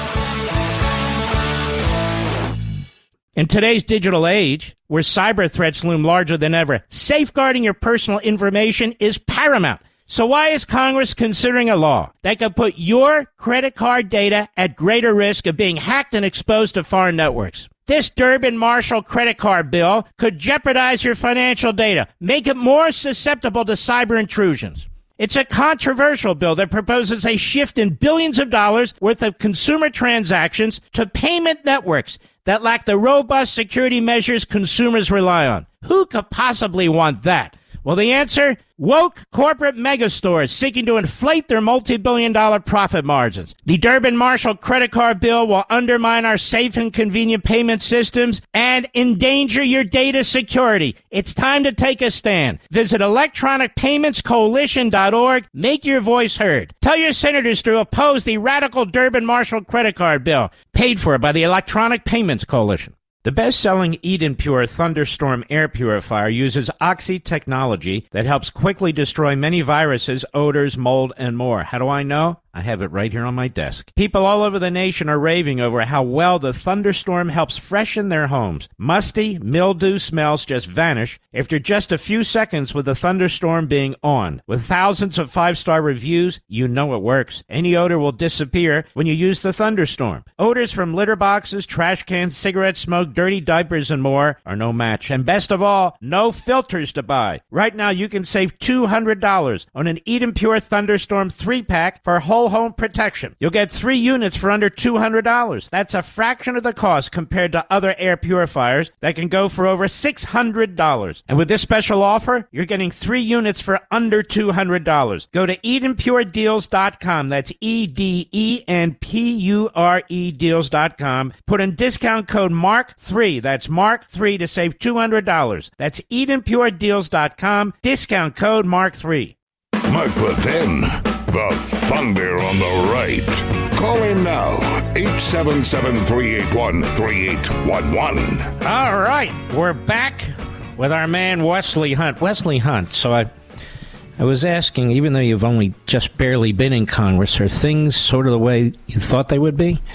In today's digital age, where cyber threats loom larger than ever, safeguarding your personal information is paramount. So why is Congress considering a law that could put your credit card data at greater risk of being hacked and exposed to foreign networks? This Durbin-Marshall credit card bill could jeopardize your financial data, make it more susceptible to cyber intrusions. It's a controversial bill that proposes a shift in billions of dollars worth of consumer transactions to payment networks that lack the robust security measures consumers rely on. Who could possibly want that? Well, the answer? Woke corporate megastores seeking to inflate their multi-billion dollar profit margins. The Durbin-Marshall credit card bill will undermine our safe and convenient payment systems and endanger your data security. It's time to take a stand. Visit electronic payments coalition dot org. Make your voice heard. Tell your senators to oppose the radical Durbin-Marshall credit card bill, paid for by the Electronic Payments Coalition. The best-selling Eden Pure Thunderstorm air purifier uses Oxy technology that helps quickly destroy many viruses, odors, mold, and more. How do I know? I have it right here on my desk. People all over the nation are raving over how well the Thunderstorm helps freshen their homes. Musty, mildew smells just vanish after just a few seconds with the Thunderstorm being on. With thousands of five-star reviews, you know it works. Any odor will disappear when you use the Thunderstorm. Odors from litter boxes, trash cans, cigarette smoke, dirty diapers, and more are no match. And best of all, no filters to buy. Right now, you can save two hundred dollars on an Eden Pure Thunderstorm three-pack for whole home protection. You'll get three units for under two hundred dollars. That's a fraction of the cost compared to other air purifiers that can go for over six hundred dollars. And with this special offer, you're getting three units for under two hundred dollars. Go to eden pure deals dot com. That's E D E N P U R E deals dot com. Put in discount code mark three. That's mark three to save two hundred dollars. That's eden pure deals dot com. Discount code mark three. Mark the ten. The Thunder on the right. Call in now. eight seven seven, three eight one, three eight one one. All right. We're back with our man Wesley Hunt. Wesley Hunt. So I I was asking, even though you've only just barely been in Congress, are things sort of the way you thought they would be?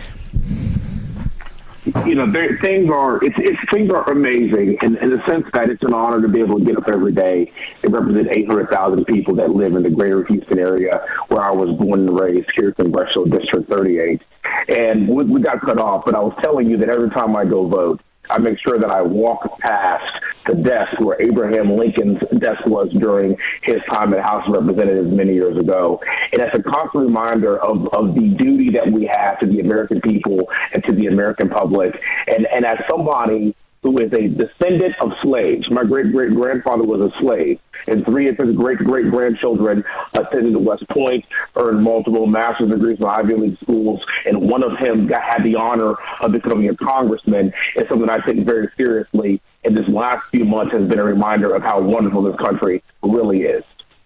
You know, things are it's, it's things are amazing in, in the sense that it's an honor to be able to get up every day and represent eight hundred thousand people that live in the greater Houston area where I was born and raised, here in Congressional District thirty-eight. And we, we got cut off, but I was telling you that every time I go vote, I make sure that I walk past the desk where Abraham Lincoln's desk was during his time at House of Representatives many years ago. And that's a constant reminder of, of the duty that we have to the American people and to the American public. And, and as somebody who is a descendant of slaves, my great-great-grandfather was a slave, and three of his great-great-grandchildren attended West Point, earned multiple master's degrees from Ivy League schools, and one of them got, had the honor of becoming a congressman. It's something I take very seriously, and this last few months has been a reminder of how wonderful this country really is.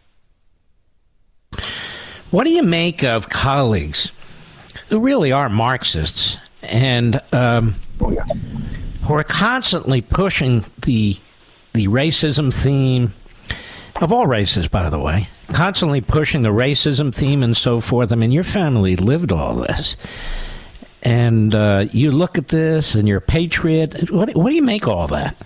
What do you make of colleagues who really are Marxists and um, oh, yeah. who are constantly pushing the the racism theme of all races, by the way, constantly pushing the racism theme and so forth? I mean, your family lived all this. And uh, you look at this and you're a patriot. What, what do you make of all that?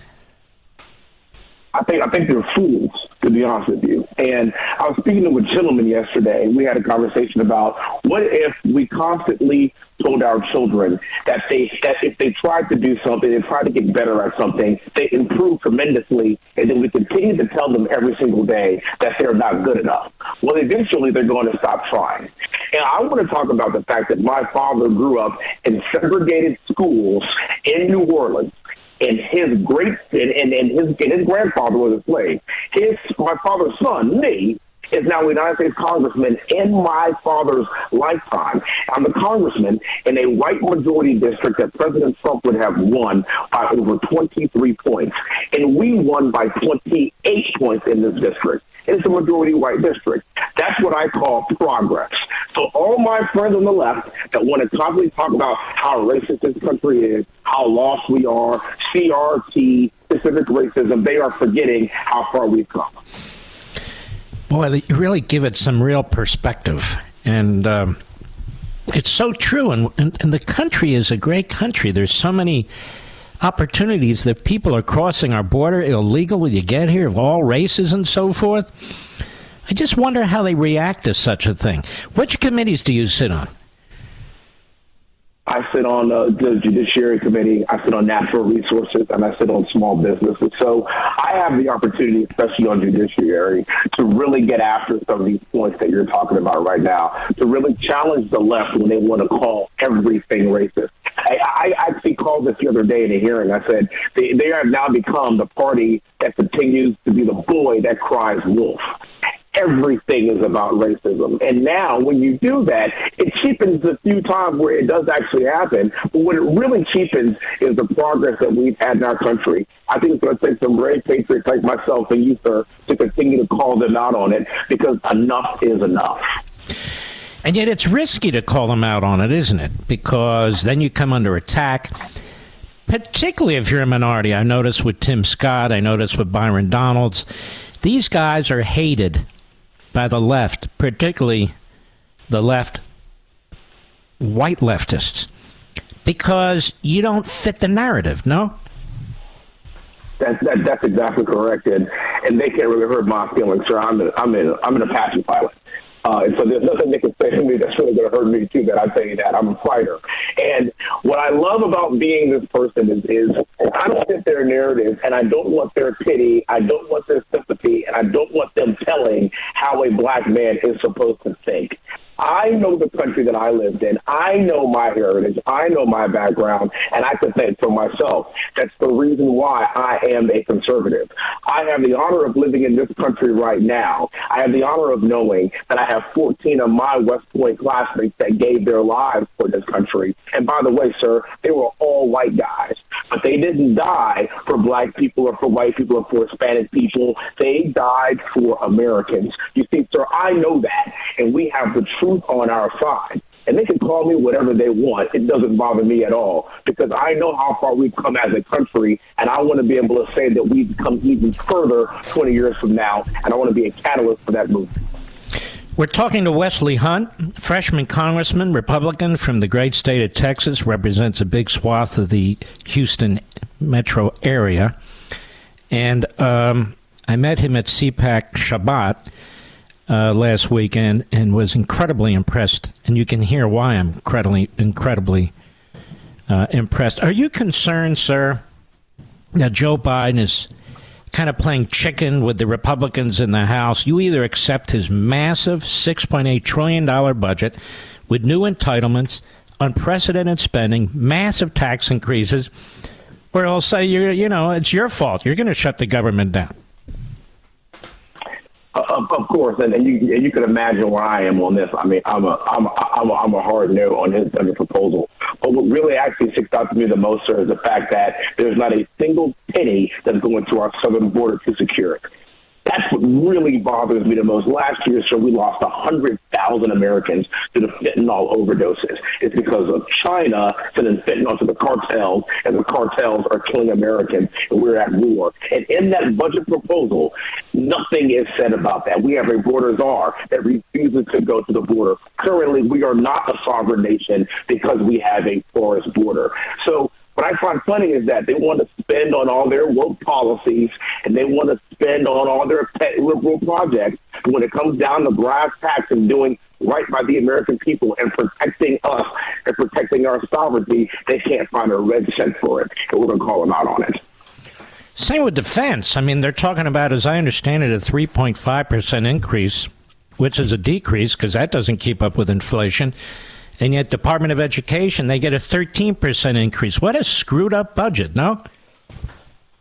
I think I think they're fools, to be honest with you. And I was speaking to a gentleman yesterday. We had a conversation about what if we constantly told our children that they that if they tried to do something, they tried to get better at something, they improve tremendously, and then we continue to tell them every single day that they're not good enough. Well, eventually they're going to stop trying. And I want to talk about the fact that my father grew up in segregated schools in New Orleans. And his great and, and, and his and his grandfather was a slave. His my father's son, me, is now a United States congressman in my father's lifetime. I'm a congressman in a white majority district that President Trump would have won by over twenty-three points. And we won by twenty-eight points in this district. It's a majority white district. That's what I call progress. So all my friends on the left that want to constantly talk about how racist this country is, how lost we are, C R T, specific racism, they are forgetting how far we've come. Boy, you really give it some real perspective. And um, it's so true. And, and, and the country is a great country. There's so many opportunities that people are crossing our border illegally to get here of all races and so forth. I just wonder how they react to such a thing. Which committees do you sit on? I sit on uh, the Judiciary Committee, I sit on Natural Resources, and I sit on Small Businesses. So I have the opportunity, especially on Judiciary, to really get after some of these points that you're talking about right now, to really challenge the left when they want to call everything racist. I, I actually called this the other day in a hearing. I said they, they have now become the party that continues to be the boy that cries wolf. Everything is about racism. And now when you do that, it cheapens the few times where it does actually happen. But what it really cheapens is the progress that we've had in our country. I think it's going to take some brave patriots like myself and you, sir, to continue to call them out on it, because enough is enough. And yet it's risky to call them out on it, isn't it? Because then you come under attack, particularly if you're a minority. I noticed with Tim Scott, I noticed with Byron Donalds. These guys are hated by the left, particularly the left, white leftists, because you don't fit the narrative, no? That, that, that's exactly correct, and, and they can't really hurt my feelings, sir. I'm in, I'm in, I'm an Apache pilot. Uh, and so there's nothing they can say to me that's really going to hurt me, too, that I tell you that. I'm a fighter. And what I love about being this person is, is I don't fit their narrative, and I don't want their pity, I don't want their sympathy, and I don't want them telling how a black man is supposed to think. I know the country that I lived in. I know my heritage. I know my background, and I can think for myself. That's the reason why I am a conservative. I have the honor of living in this country right now. I have the honor of knowing that I have fourteen of my West Point classmates that gave their lives for this country. And by the way, sir, they were all white guys. But they didn't die for black people or for white people or for Hispanic people. They died for Americans. You see, sir, I know that, and we have the truth on our side. And they can call me whatever they want. It doesn't bother me at all, because I know how far we've come as a country, and I want to be able to say that we've come even further twenty years from now, and I want to be a catalyst for that movement. We're talking to Wesley Hunt, freshman congressman, Republican from the great state of Texas, represents a big swath of the Houston metro area. And um, I met him at C PAC Shabbat uh, last weekend and was incredibly impressed. And you can hear why I'm incredibly, incredibly uh, impressed. Are you concerned, sir, that Joe Biden is kind of playing chicken with the Republicans in the House? You either accept his massive six point eight trillion dollars budget with new entitlements, unprecedented spending, massive tax increases, or he'll say, you're, you know, it's your fault. You're going to shut the government down. Uh, of course, and, and you and you can imagine where I am on this. I mean, I'm a I'm a, I'm a, I'm a hard no on his budget proposal. But what really actually sticks out to me the most, sir, is the fact that there's not a single penny that's going to our southern border to secure it. That's what really bothers me the most. Last year, sir, we lost one hundred thousand Americans to the fentanyl overdoses. It's because of China sending fentanyl to the cartels, and the cartels are killing Americans, and we're at war. And in that budget proposal, nothing is said about that. We have a border czar that refuses to go to the border. Currently, we are not a sovereign nation because we have a porous border. So what I find funny is that they want to spend on all their woke policies, and they want to spend on all their pet liberal projects. But when it comes down to brass tacks and doing right by the American people and protecting us and protecting our sovereignty, they can't find a red cent for it. And we're going to call them out on it. Same with defense. I mean, they're talking about, as I understand it, a three point five percent increase, which is a decrease because that doesn't keep up with inflation. And yet Department of Education, they get a thirteen percent increase. What a screwed up budget, no?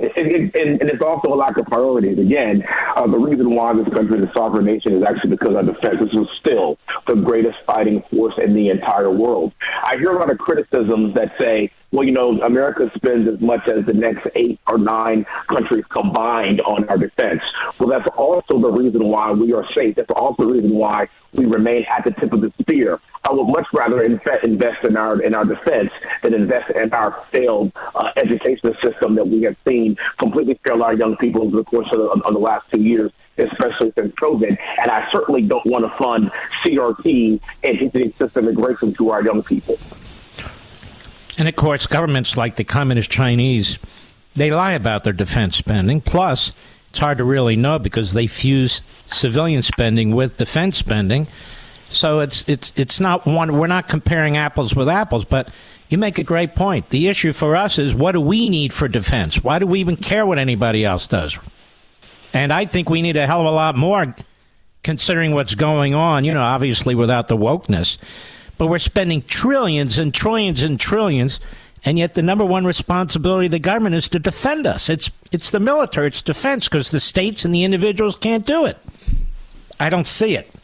It, it, and, and it's also a lack of priorities. Again, uh, the reason why this country is a sovereign nation is actually because our defense is still the greatest fighting force in the entire world. I hear a lot of criticisms that say, well, you know, America spends as much as the next eight or nine countries combined on our defense. Well, that's also the reason why we are safe. That's also the reason why we remain at the tip of the spear. I would much rather invest in our in our defense than invest in our failed uh, education system that we have seen completely fail our young people over the course of the, of the last two years, especially since COVID. And I certainly don't want to fund C R T and teaching system immigration to our young people. And, of course, governments like the Communist Chinese, they lie about their defense spending. Plus, it's hard to really know because they fuse civilian spending with defense spending. So it's it's it's not one. We're not comparing apples with apples, but you make a great point. The issue for us is, what do we need for defense? Why do we even care what anybody else does? And I think we need a hell of a lot more, considering what's going on, you know, obviously without the wokeness. But we're spending trillions and trillions and trillions, and yet the number one responsibility of the government is to defend us. It's it's the military, it's defense, because the states and the individuals can't do it. I don't see it.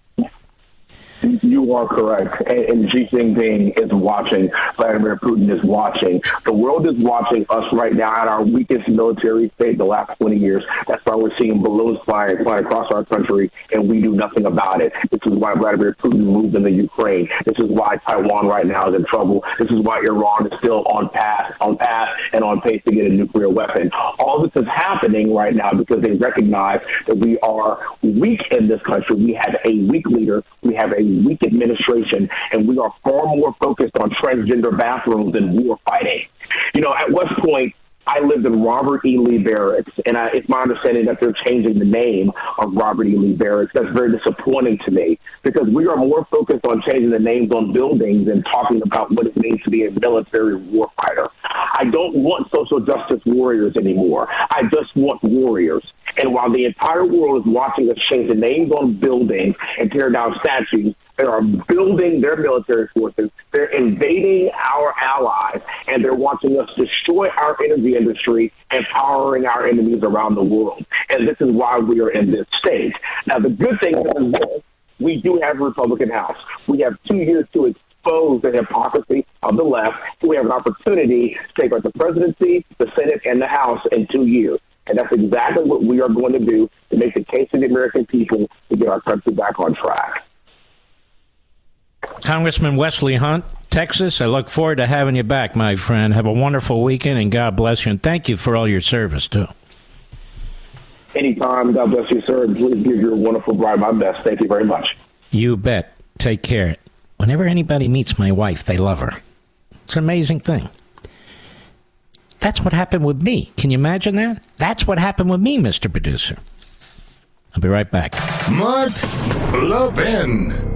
You are correct. And, and Xi Jinping is watching. Vladimir Putin is watching. The world is watching us right now at our weakest military state the last twenty years. That's why we're seeing balloons flying, flying across our country, and we do nothing about it. This is why Vladimir Putin moved into Ukraine. This is why Taiwan right now is in trouble. This is why Iran is still on path, on path and on pace to get a nuclear weapon. All this is happening right now because they recognize that we are weak in this country. We have a weak leader. We have a weak administration, and we are far more focused on transgender bathrooms than war fighting. You know, at West Point, I lived in Robert E. Lee Barracks, and I, it's my understanding that they're changing the name of Robert E. Lee Barracks. That's very disappointing to me because we are more focused on changing the names on buildings and talking about what it means to be a military warfighter. I don't want social justice warriors anymore. I just want warriors. And while the entire world is watching us change the names on buildings and tear down statues, they are building their military forces. They're invading our allies, and they're watching us destroy our energy industry and powering our enemies around the world. And this is why we are in this state. Now, the good thing is this. We do have a Republican House. We have two years to expose the hypocrisy of the left. We have an opportunity to take out the presidency, the Senate, and the House in two years. And that's exactly what we are going to do to make the case to the American people to get our country back on track. Congressman Wesley Hunt, Texas, I look forward to having you back, my friend. Have a wonderful weekend, and God bless you. And thank you for all your service, too. Anytime. God bless you, sir. And please give your wonderful bride my best. Thank you very much. You bet. Take care. Whenever anybody meets my wife, they love her. It's an amazing thing. That's what happened with me. Can you imagine that? That's what happened with me, Mister Producer. I'll be right back. Mark Levin.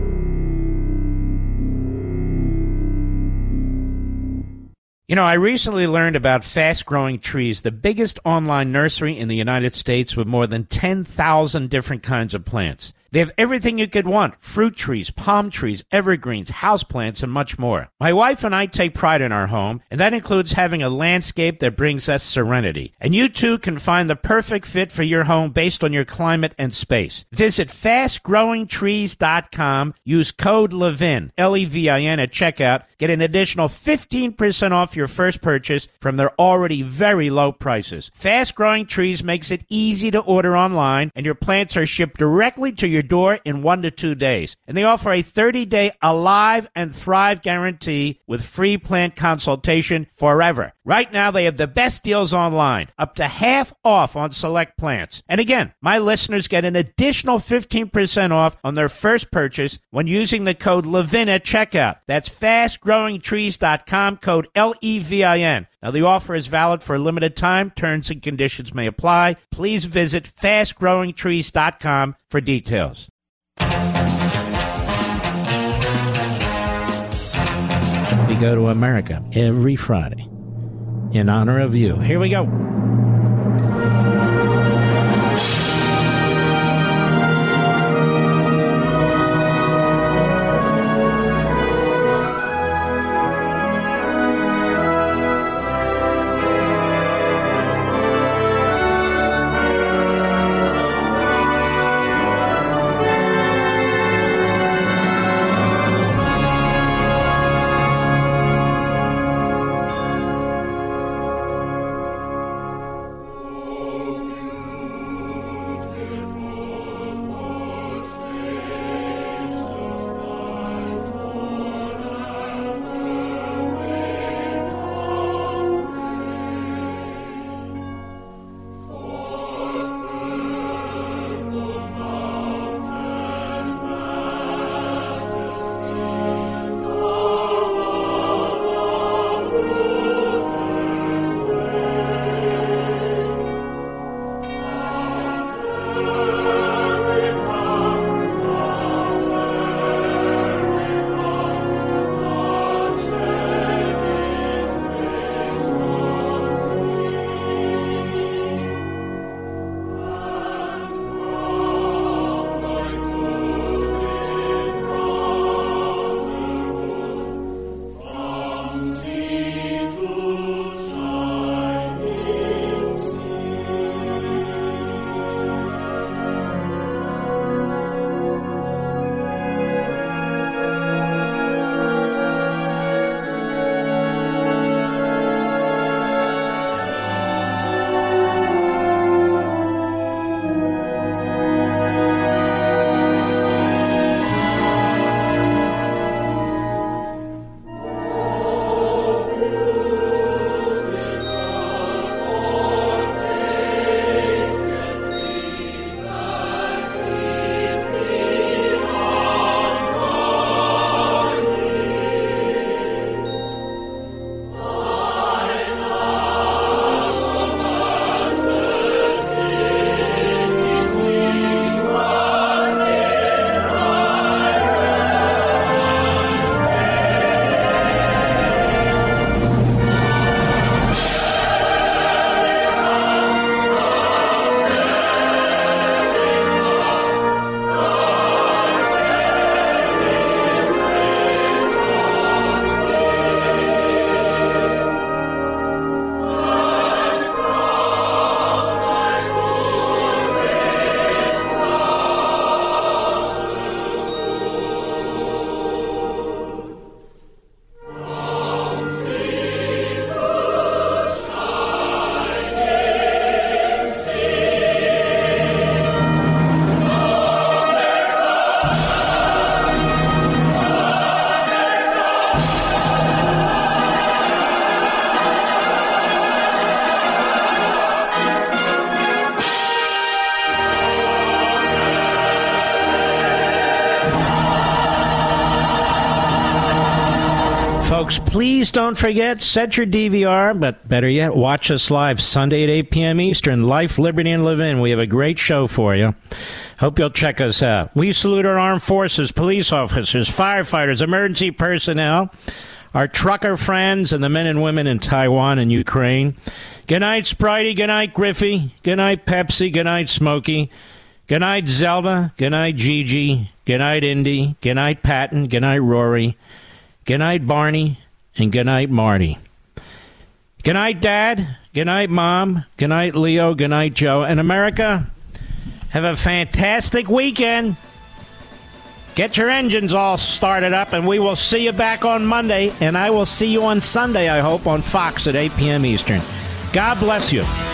You know, I recently learned about Fast Growing Trees, the biggest online nursery in the United States with more than ten thousand different kinds of plants. They have everything you could want: fruit trees, palm trees, evergreens, houseplants, and much more. My wife and I take pride in our home, and that includes having a landscape that brings us serenity. And you too can find the perfect fit for your home based on your climate and space. Visit fast growing trees dot com. Use code LEVIN, L E V I N, at checkout. Get an additional fifteen percent off your first purchase from their already very low prices. Fast Growing Trees makes it easy to order online, and your plants are shipped directly to your door in one to two days. And they offer a thirty-day Alive and Thrive guarantee with free plant consultation forever. Right now, they have the best deals online, up to half off on select plants. And again, my listeners get an additional fifteen percent off on their first purchase when using the code LEVIN at checkout. That's fast growing trees dot com, code L E V I N. Now, the offer is valid for a limited time. Terms and conditions may apply. Please visit fast growing trees dot com for details. We go to America every Friday in honor of you. Here we go. Folks, please don't forget, set your D V R, but better yet, watch us live Sunday at eight p.m. Eastern, Life, Liberty, and Levin. We have a great show for you. Hope you'll check us out. We salute our armed forces, police officers, firefighters, emergency personnel, our trucker friends, and the men and women in Taiwan and Ukraine. Good night, Spritey. Good night, Griffey. Good night, Pepsi. Good night, Smokey. Good night, Zelda. Good night, Gigi. Good night, Indy. Good night, Patton. Good night, Rory. Good night, Barney. And good night, Marty. Good night, Dad. Good night, Mom. Good night, Leo. Good night, Joe. And America, have a fantastic weekend. Get your engines all started up, and we will see you back on Monday. And I will see you on Sunday, I hope, on Fox at eight p.m. Eastern. God bless you.